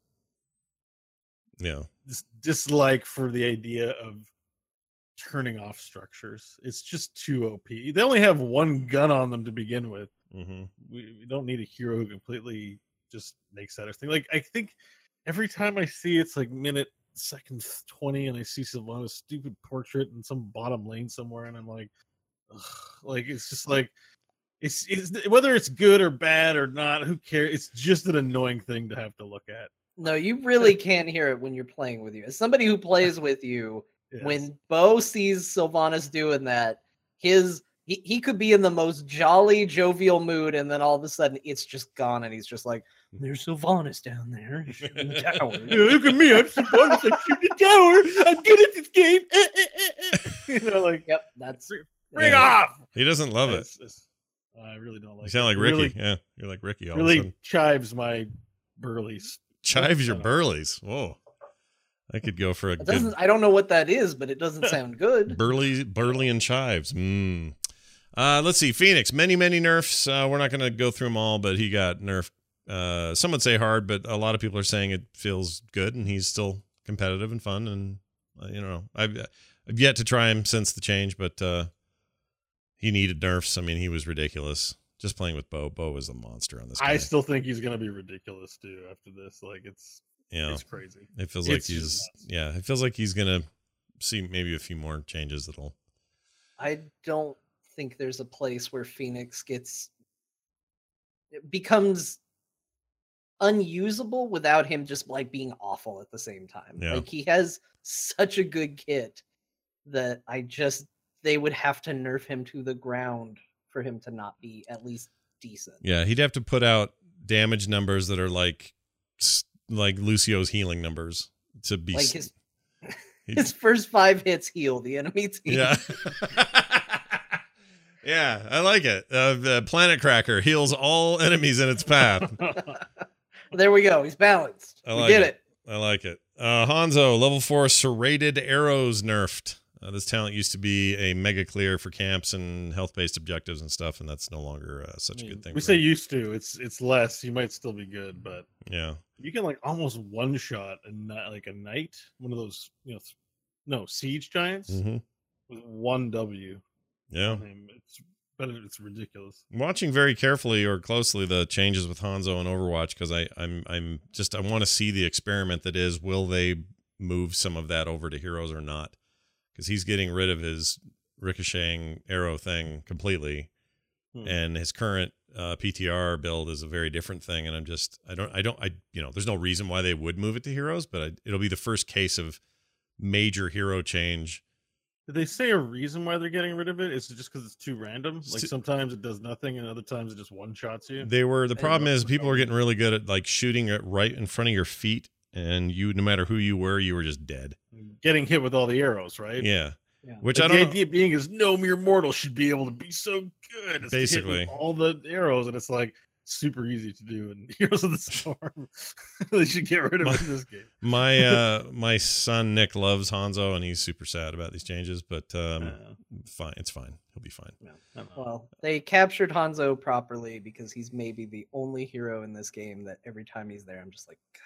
dislike for the idea of turning off structures. It's just too OP. They only have one gun on them to begin with. We don't need a hero who completely just makes that a thing. Like, I think every time I see it's like second 20 and I see Sylvanas' stupid portrait in some bottom lane somewhere, and I'm like, ugh. Like, it's just like, it's whether it's good or bad or not, who cares? It's just an annoying thing to have to look at. No, you really can't hear it when you're playing with you. As somebody who plays with you, when Bo sees Sylvanas doing that, he could be in the most jolly, jovial mood, and then all of a sudden it's just gone, and he's just like, there's Sylvanas down there shooting the tower. Look at me, I'm Sylvanas, I'm shooting the tower. I'm good at this game. You know, like, yep, that's bring off. He doesn't love it. I really don't like it. You sound like Ricky. Really, you're like Ricky all of a sudden. Chives my burleys. Chives your burleys. Whoa. I could go for a good... I don't know what that is, but it doesn't sound good. Burley and chives. Let's see. Phoenix, many nerfs. We're not going to go through them all, but he got nerfed. Some would say hard, but a lot of people are saying it feels good, and he's still competitive and fun. And I've yet to try him since the change, but he needed nerfs. I mean, he was ridiculous. Just playing with Bo. Bo was a monster on this guy. I still think he's going to be ridiculous too after this. Like, it's crazy. It feels like it feels like he's going to see maybe a few more changes that'll. I don't think there's a place where Phoenix becomes unusable without him just like being awful at the same time. Yeah. Like, he has such a good kit that they would have to nerf him to the ground for him to not be at least decent. Yeah, he'd have to put out damage numbers that are like Lucio's healing numbers to be like his first 5 hits heal the enemy team. Yeah. Yeah, I like it. The Planet Cracker heals all enemies in its path. There we go. He's balanced. We did it. I like it. Hanzo, level 4 serrated arrows nerfed. This talent used to be a mega clear for camps and health-based objectives and stuff, and that's no longer such a good thing. We say used to. It's less. You might still be good, but yeah, you can like almost one shot and not like a knight, one of those siege giants with 1 W. Yeah, it's ridiculous. Watching very carefully or closely the changes with Hanzo and Overwatch because I want to see the experiment that is, will they move some of that over to heroes or not? Because he's getting rid of his ricocheting arrow thing completely, and his current PTR build is a very different thing. And there's no reason why they would move it to heroes, but it'll be the first case of major hero change. Did they say a reason why they're getting rid of it? Is it just because it's too random? Like sometimes it does nothing, and other times it just one shots you. The problem is people are getting really good at like shooting it right in front of your feet. And no matter who you were just dead. Getting hit with all the arrows, right? Yeah. Which the idea being is no mere mortal should be able to be so good. It's basically all the arrows, and it's like super easy to do in Heroes of the Storm. They should get rid of it in this game. My son Nick loves Hanzo, and he's super sad about these changes, but fine. It's fine. He'll be fine. Yeah, well, they captured Hanzo properly because he's maybe the only hero in this game that every time he's there, I'm just like, God.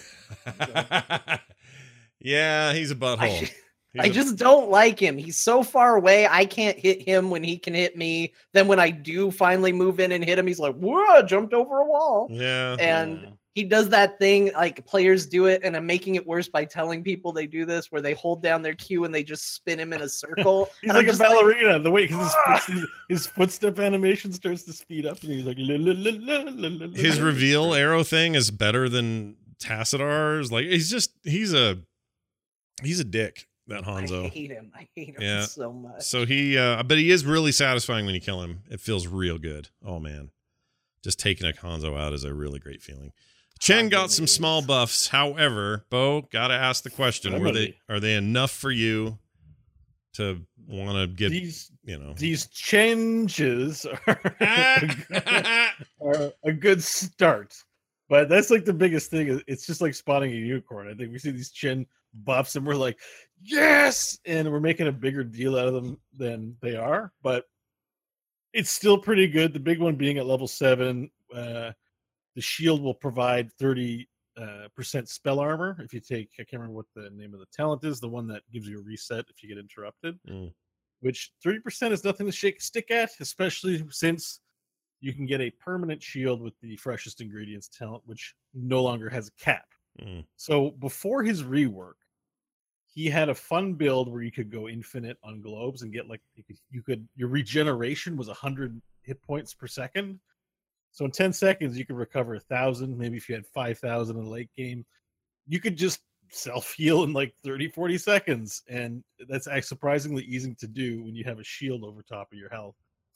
Yeah, he's a butthole. I just don't like him. He's so far away. I can't hit him when he can hit me. Then when I do finally move in and hit him, he's like, whoa, jumped over a wall. Yeah. And he does that thing like players do it, and I'm making it worse by telling people they do this, where they hold down their Q and they just spin him in a circle. He's like a ballerina. The way his footstep animation starts to speed up, and he's like, la, la, la, la, la, his reveal arrow thing is better than Tacidar's. Like he's a dick, that Hanzo. I hate him so much. So but he is really satisfying when you kill him. It feels real good. Oh man, just taking a Hanzo out is a really great feeling. Chen got some small buffs. However, Bo, gotta ask the question: are they enough for you to want to get these changes are a good start? But that's like the biggest thing. It's just like spotting a unicorn. I think we see these Chen buffs and we're like, yes! And we're making a bigger deal out of them than they are. But it's still pretty good. The big one being at level 7. The shield will provide 30% spell armor. If you take, I can't remember what the name of the talent is, the one that gives you a reset if you get interrupted. Which 30% is nothing to shake a stick at, especially since you can get a permanent shield with the freshest ingredients talent, which no longer has a cap. So before his rework, he had a fun build where you could go infinite on globes and get like your regeneration was 100 hit points per second. So in 10 seconds, you could recover 1,000. Maybe if you had 5,000 in the late game, you could just self-heal in like 30, 40 seconds. And that's surprisingly easy to do when you have a shield over top of your health.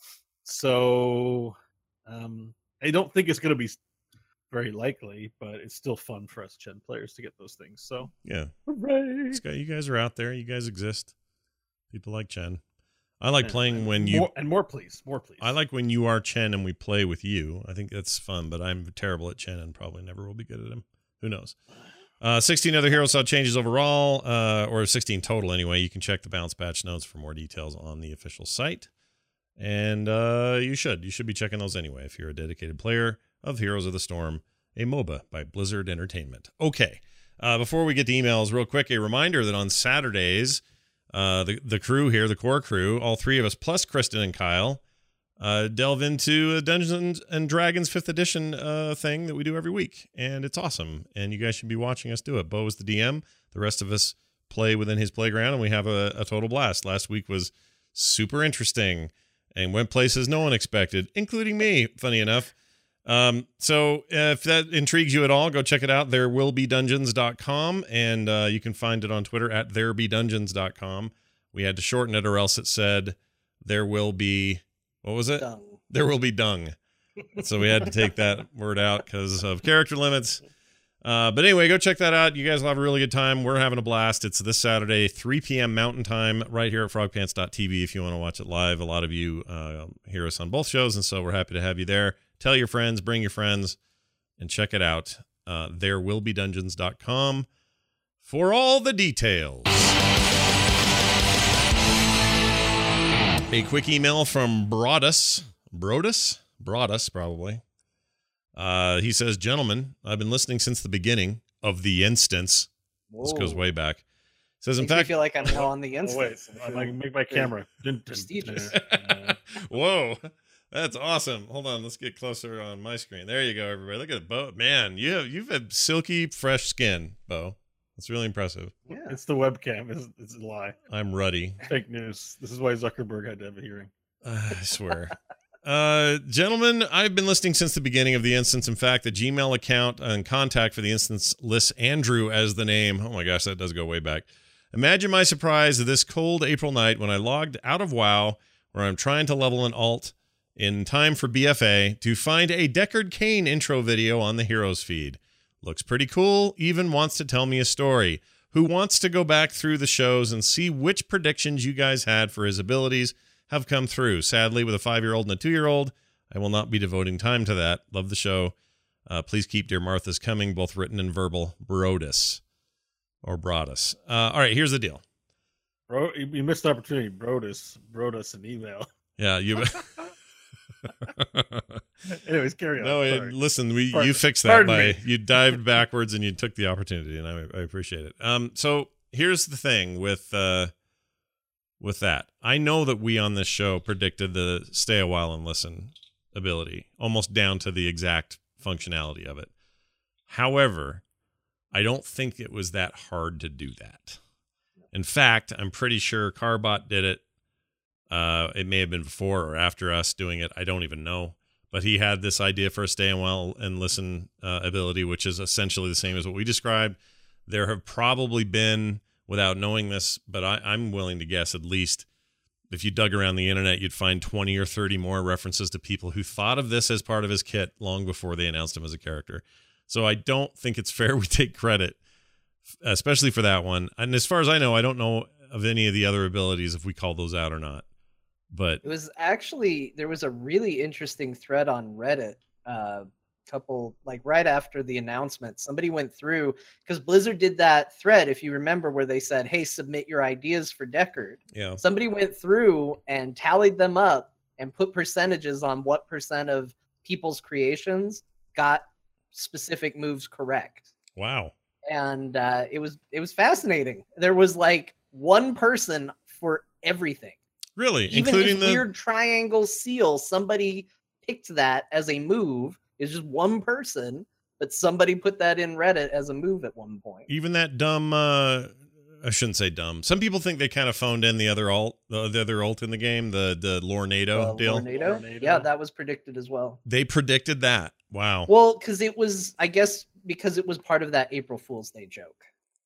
So I don't think it's going to be very likely, but it's still fun for us Chen players to get those things. So yeah, hooray! You guys are out there. You guys exist. People like Chen. I like playing when you more please. I like when you are Chen and we play with you. I think that's fun, but I'm terrible at Chen and probably never will be good at him. Who knows? 16 other heroes saw changes overall, or 16 total anyway. You can check the bounce patch notes for more details on the official site. And you should be checking those anyway if you're a dedicated player of Heroes of the Storm, a MOBA by Blizzard Entertainment. Okay, before we get to emails, real quick, a reminder that on Saturdays, the crew here, the core crew, all three of us, plus Kristen and Kyle, delve into a Dungeons and Dragons 5th edition thing that we do every week. And it's awesome. And you guys should be watching us do it. Bo is the DM. The rest of us play within his playground, and we have a total blast. Last week was super interesting and went places no one expected, including me, funny enough. So if that intrigues you at all, go check it out. Therewillbedungeons.com, and you can find it on Twitter at therebedungeons.com. We had to shorten it, or else it said there will be, what was it? Dung. There will be dung. So we had to take that word out because of character limits. But anyway, go check that out. You guys will have a really good time. We're having a blast. It's this Saturday, 3 p.m. Mountain Time, right here at frogpants.tv if you want to watch it live. A lot of you hear us on both shows, and so we're happy to have you there. Tell your friends, bring your friends, and check it out. Therewillbedungeons.com for all the details. A quick email from Brodus, probably. He says, "Gentlemen, I've been listening since the beginning of the instance." This goes way back. Says, in Makes me fact, feel like I'm now on the Oh, wait, instance. I can make my camera. Prestigious. whoa, that's awesome. Hold on, let's get closer on my screen. There you go, everybody. Look at Bo. Man, you've had silky, fresh skin, Bo. That's really impressive. Yeah. It's the webcam. It's a lie. I'm ruddy. Fake news. This is why Zuckerberg had to have a hearing. I swear. Gentlemen, I've been listening since the beginning of the instance. In fact, the Gmail account and contact for the instance lists Andrew as the name. Oh my gosh, that does go way back. Imagine my surprise this cold April night when I logged out of WoW, where I'm trying to level an alt in time for BFA, to find a Deckard Cain intro video on the Heroes feed. Looks pretty cool, even wants to tell me a story. Who wants to go back through the shows and see which predictions you guys had for his abilities have come through? Sadly, with a 5-year-old and a 2-year-old, I will not be devoting time to that. Love the show. Please keep Dear Martha's coming, both written and verbal. Brodus. Or Brodus. All right, here's the deal. Bro, you missed the opportunity. Brodus an email. Yeah, you... Anyways, carry on. No, Sorry. listen, you Pardon- fixed that pardon by me. you dived backwards and you took the opportunity, and I appreciate it. So here's the thing with that. I know that we on this show predicted the stay a while and listen ability almost down to the exact functionality of it. However, I don't think it was that hard to do that. In fact, I'm pretty sure Carbot did it. It may have been before or after us doing it. I don't even know. But he had this idea for a stay a while and listen ability, which is essentially the same as what we described. There have probably been, without knowing this, but I'm willing to guess at least if you dug around the internet, you'd find 20 or 30 more references to people who thought of this as part of his kit long before they announced him as a character. So I don't think it's fair we take credit, especially for that one. And as far as I know, I don't know of any of the other abilities if we call those out or not. But It was actually, there was a really interesting thread on Reddit, couple, like right after the announcement. Somebody went through, because Blizzard did that thread, if you remember, where they said, hey, submit your ideas for Deckard. yeah, Somebody went through and tallied them up and put percentages on what percent of people's creations got specific moves correct. wow. And it was fascinating. There was like one person for everything. Really? Even Including this the weird triangle seal, somebody picked that as a move. It's just one person, but somebody put that in Reddit as a move at one point. even that dumb I shouldn't say dumb. Some people think they kind of phoned in the other alt in the game, the Lornado deal. Lornado. Yeah, that was predicted as well. They predicted that. Wow. Well, because it was, I guess, because it was part of that April Fool's Day joke.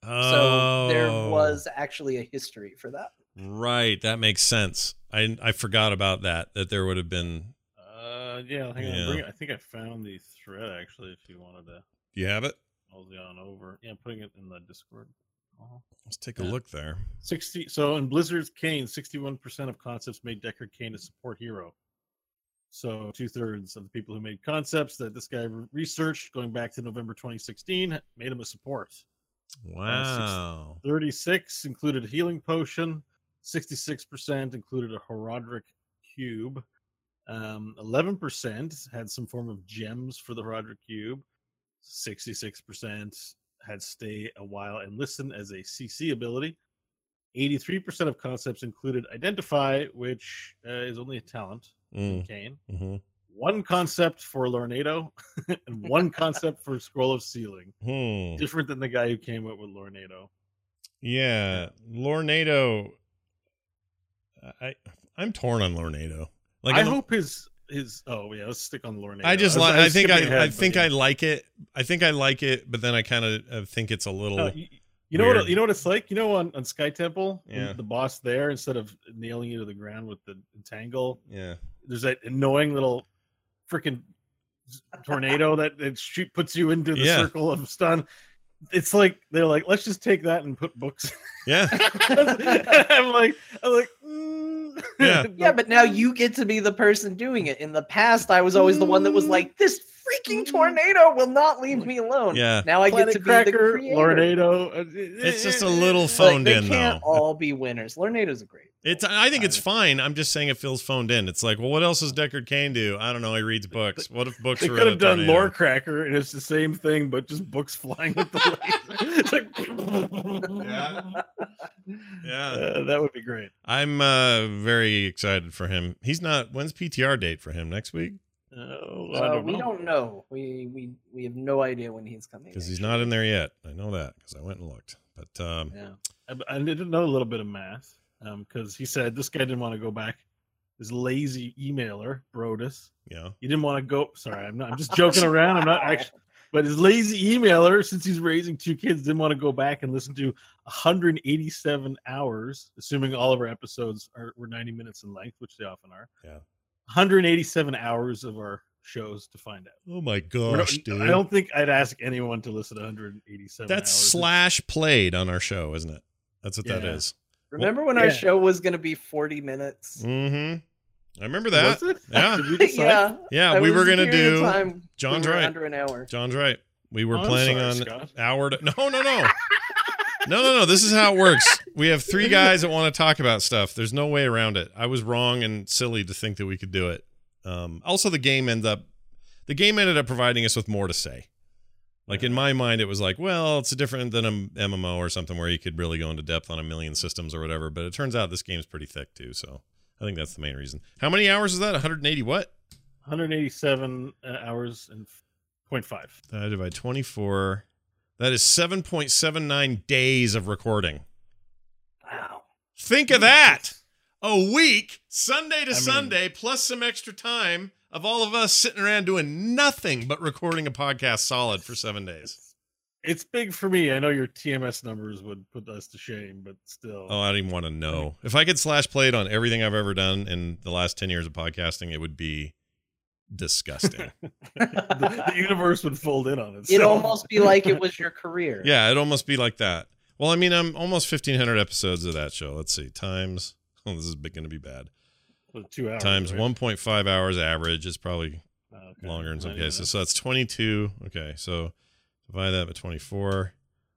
So there was actually a history for that. Right, that makes sense. I forgot about that there would have been. Yeah, hang Yeah. on. Bring it. I think I found the thread actually. If you wanted to, Do you have it? mosey on over. Yeah, I'm putting it in the Discord. Let's take a Yeah. look there. 60. So in Blizzard's Kane, 61% of concepts made Deckard Cain a support hero. So 2/3 of the people who made concepts that this guy researched going back to November 2016 made him a support. Wow. 36 included a healing potion. 66% included a Horadric cube. 11% had some form of gems for the Horadric cube. 66% had stay a while and listen as a CC ability. 83% of concepts included identify, which is only a talent in Kane. Mm-hmm. One concept for Lornado and one concept for Scroll of Sealing. Different than the guy who came up with Lornado. Yeah, Lornado. I'm torn on Lornado. Like I hope his oh yeah, let's stick on Lornado. I just was- like. was I think skipping ahead, I but think yeah. I like it. I think I like it, but then I kind of think it's a little. You know weird. what? You know what it's like. You know, on Sky Temple, Yeah. the boss there, instead of nailing you to the ground with the entangle, Yeah. there's that annoying little freaking tornado that puts you into the Yeah. circle of stun. It's like they're like, let's just take that and put books. Yeah. I'm like. Yeah. Yeah, but now you get to be the person doing it. In the past, I was always the one that was like, this freaking tornado will not leave me alone. Yeah. Now I Planet get to Cracker, be the creator. Lornado. It's just a little Like, phoned they in, can't though. all be winners. Lornado's a great. I think it's fine. I'm just saying it feels phoned in. It's like, well, what else does Deckard Cain do? I don't know. He reads books. What if books They were could in a have done tornado? Lore Cracker, and it's the same thing, but just books flying with the laser. It's like, Yeah. that would be great. I'm very excited for him. He's not. When's PTR date for him? Next week? I don't We know. don't know. We have no idea when he's coming. Because he's not in there yet. I know that because I went and looked. But Yeah. I didn't know a little bit of math because he said this guy didn't want to go back. This lazy emailer, Brodus, yeah. he didn't want to go. Sorry, I'm just joking around. I'm not actually. But his lazy emailer, since he's raising 2 kids, didn't want to go back and listen to 187 hours, assuming all of our episodes were 90 minutes in length, which they often are. Yeah. 187 hours of our shows to find out. Oh my gosh, dude. I don't think I'd ask anyone to listen to 187 That's hours. slash played on our show, isn't it? That's what that Yeah. is. Remember when our show was going to be 40 minutes? Mm-hmm. I remember that. Was it? Yeah. Did we decide? Yeah. Yeah, we There were was a gonna period of do. time John's we were right. Under an hour. John's right. We were Oh, I'm planning sorry, on Scott. hour. No. No. This is how it works. We have 3 guys that want to talk about stuff. There's no way around it. I was wrong and silly to think that we could do it. Also, the game ended up providing us with more to say. Like in my mind, it was like, well, it's different than an MMO or something where you could really go into depth on a million systems or whatever. But it turns out this game's pretty thick too. So I think that's the main reason. How many hours is that? 180 what? 187 hours and 0.5. Divided by 24. That is 7.79 days of recording. Wow. Think of that. A week, Sunday to I mean- Sunday, plus some extra time of all of us sitting around doing nothing but recording a podcast solid for 7 days. It's big for me. I know your TMS numbers would put us to shame, but still. Oh, I don't even want to know. If I could slash played on everything I've ever done in the last 10 years of podcasting, it would be disgusting. the universe would fold in on it. It'd almost be like it was your career. Yeah, it'd almost be like that. Well, I mean, I'm almost 1,500 episodes of that show. Let's see. Times, this is going to be bad. 2 hours. Times right? 1.5 hours average is probably Okay. longer in some 90 cases. minutes. So that's 22. Okay, so divide that by 24.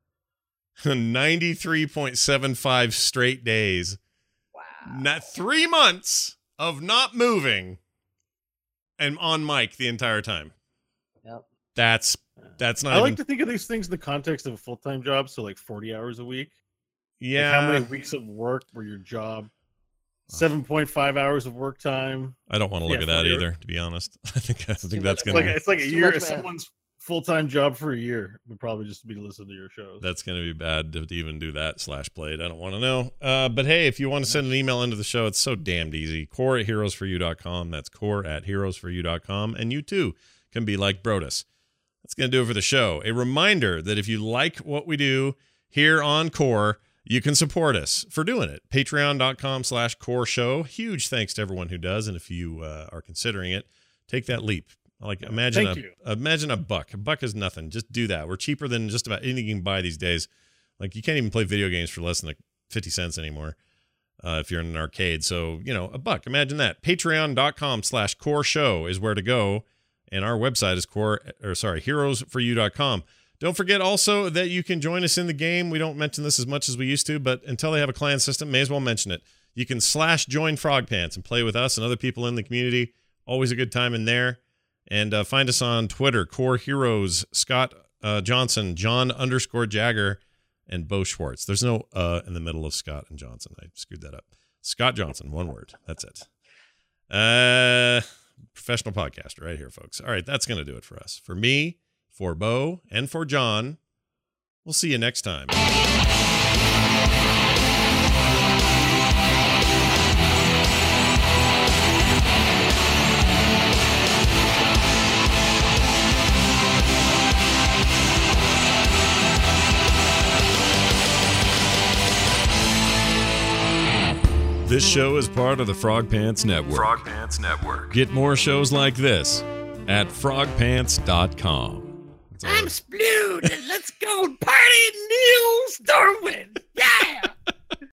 93.75 straight days. Wow. Not 3 months of not moving and on mic the entire time. Yep. That's not I even, like to think of these things in the context of a full-time job, so like 40 hours a week. Like yeah. how many weeks of work were your job? 7.5 hours of work time. I don't want to look Yeah, at that 40 either, to be honest. I think that's too going much to It's like a Too year. much math. Someone's full-time job for a year would probably just be to listen to your shows. That's going to be bad to even do that slash played. I don't want to know. But hey, if you want to send an email into the show, it's so damned easy. core@heroesforyou.com. That's core@heroesforyou.com. And you too can be like Brodus. That's going to do it for the show. A reminder that if you like what we do here on Core, you can support us for doing it. Patreon.com/core show. Huge thanks to everyone who does. And if you are considering it, take that leap. Like imagine Thank you. imagine a buck. A buck is nothing. Just do that. We're cheaper than just about anything you can buy these days. Like you can't even play video games for less than like 50 cents anymore if you're in an arcade. So, a buck. Imagine that. Patreon.com/core show is where to go. And our website is heroesforyou.com. Don't forget also that you can join us in the game. We don't mention this as much as we used to, but until they have a clan system, may as well mention it. You can /join Frog Pants and play with us and other people in the community. Always a good time in there. And find us on Twitter, Core Heroes, Scott Johnson, John_Jagger, and Bo Schwartz. There's no in the middle of Scott and Johnson. I screwed that up. Scott Johnson, one word. That's it. Professional podcaster right here, folks. All right, that's going to do it for us. For me, for Bo, and for John, we'll see you next time. This show is part of the Frog Pants Network. Frog Pants Network. Get more shows like this at frogpants.com. I'm Splood, and let's go party in New Darwin. Yeah!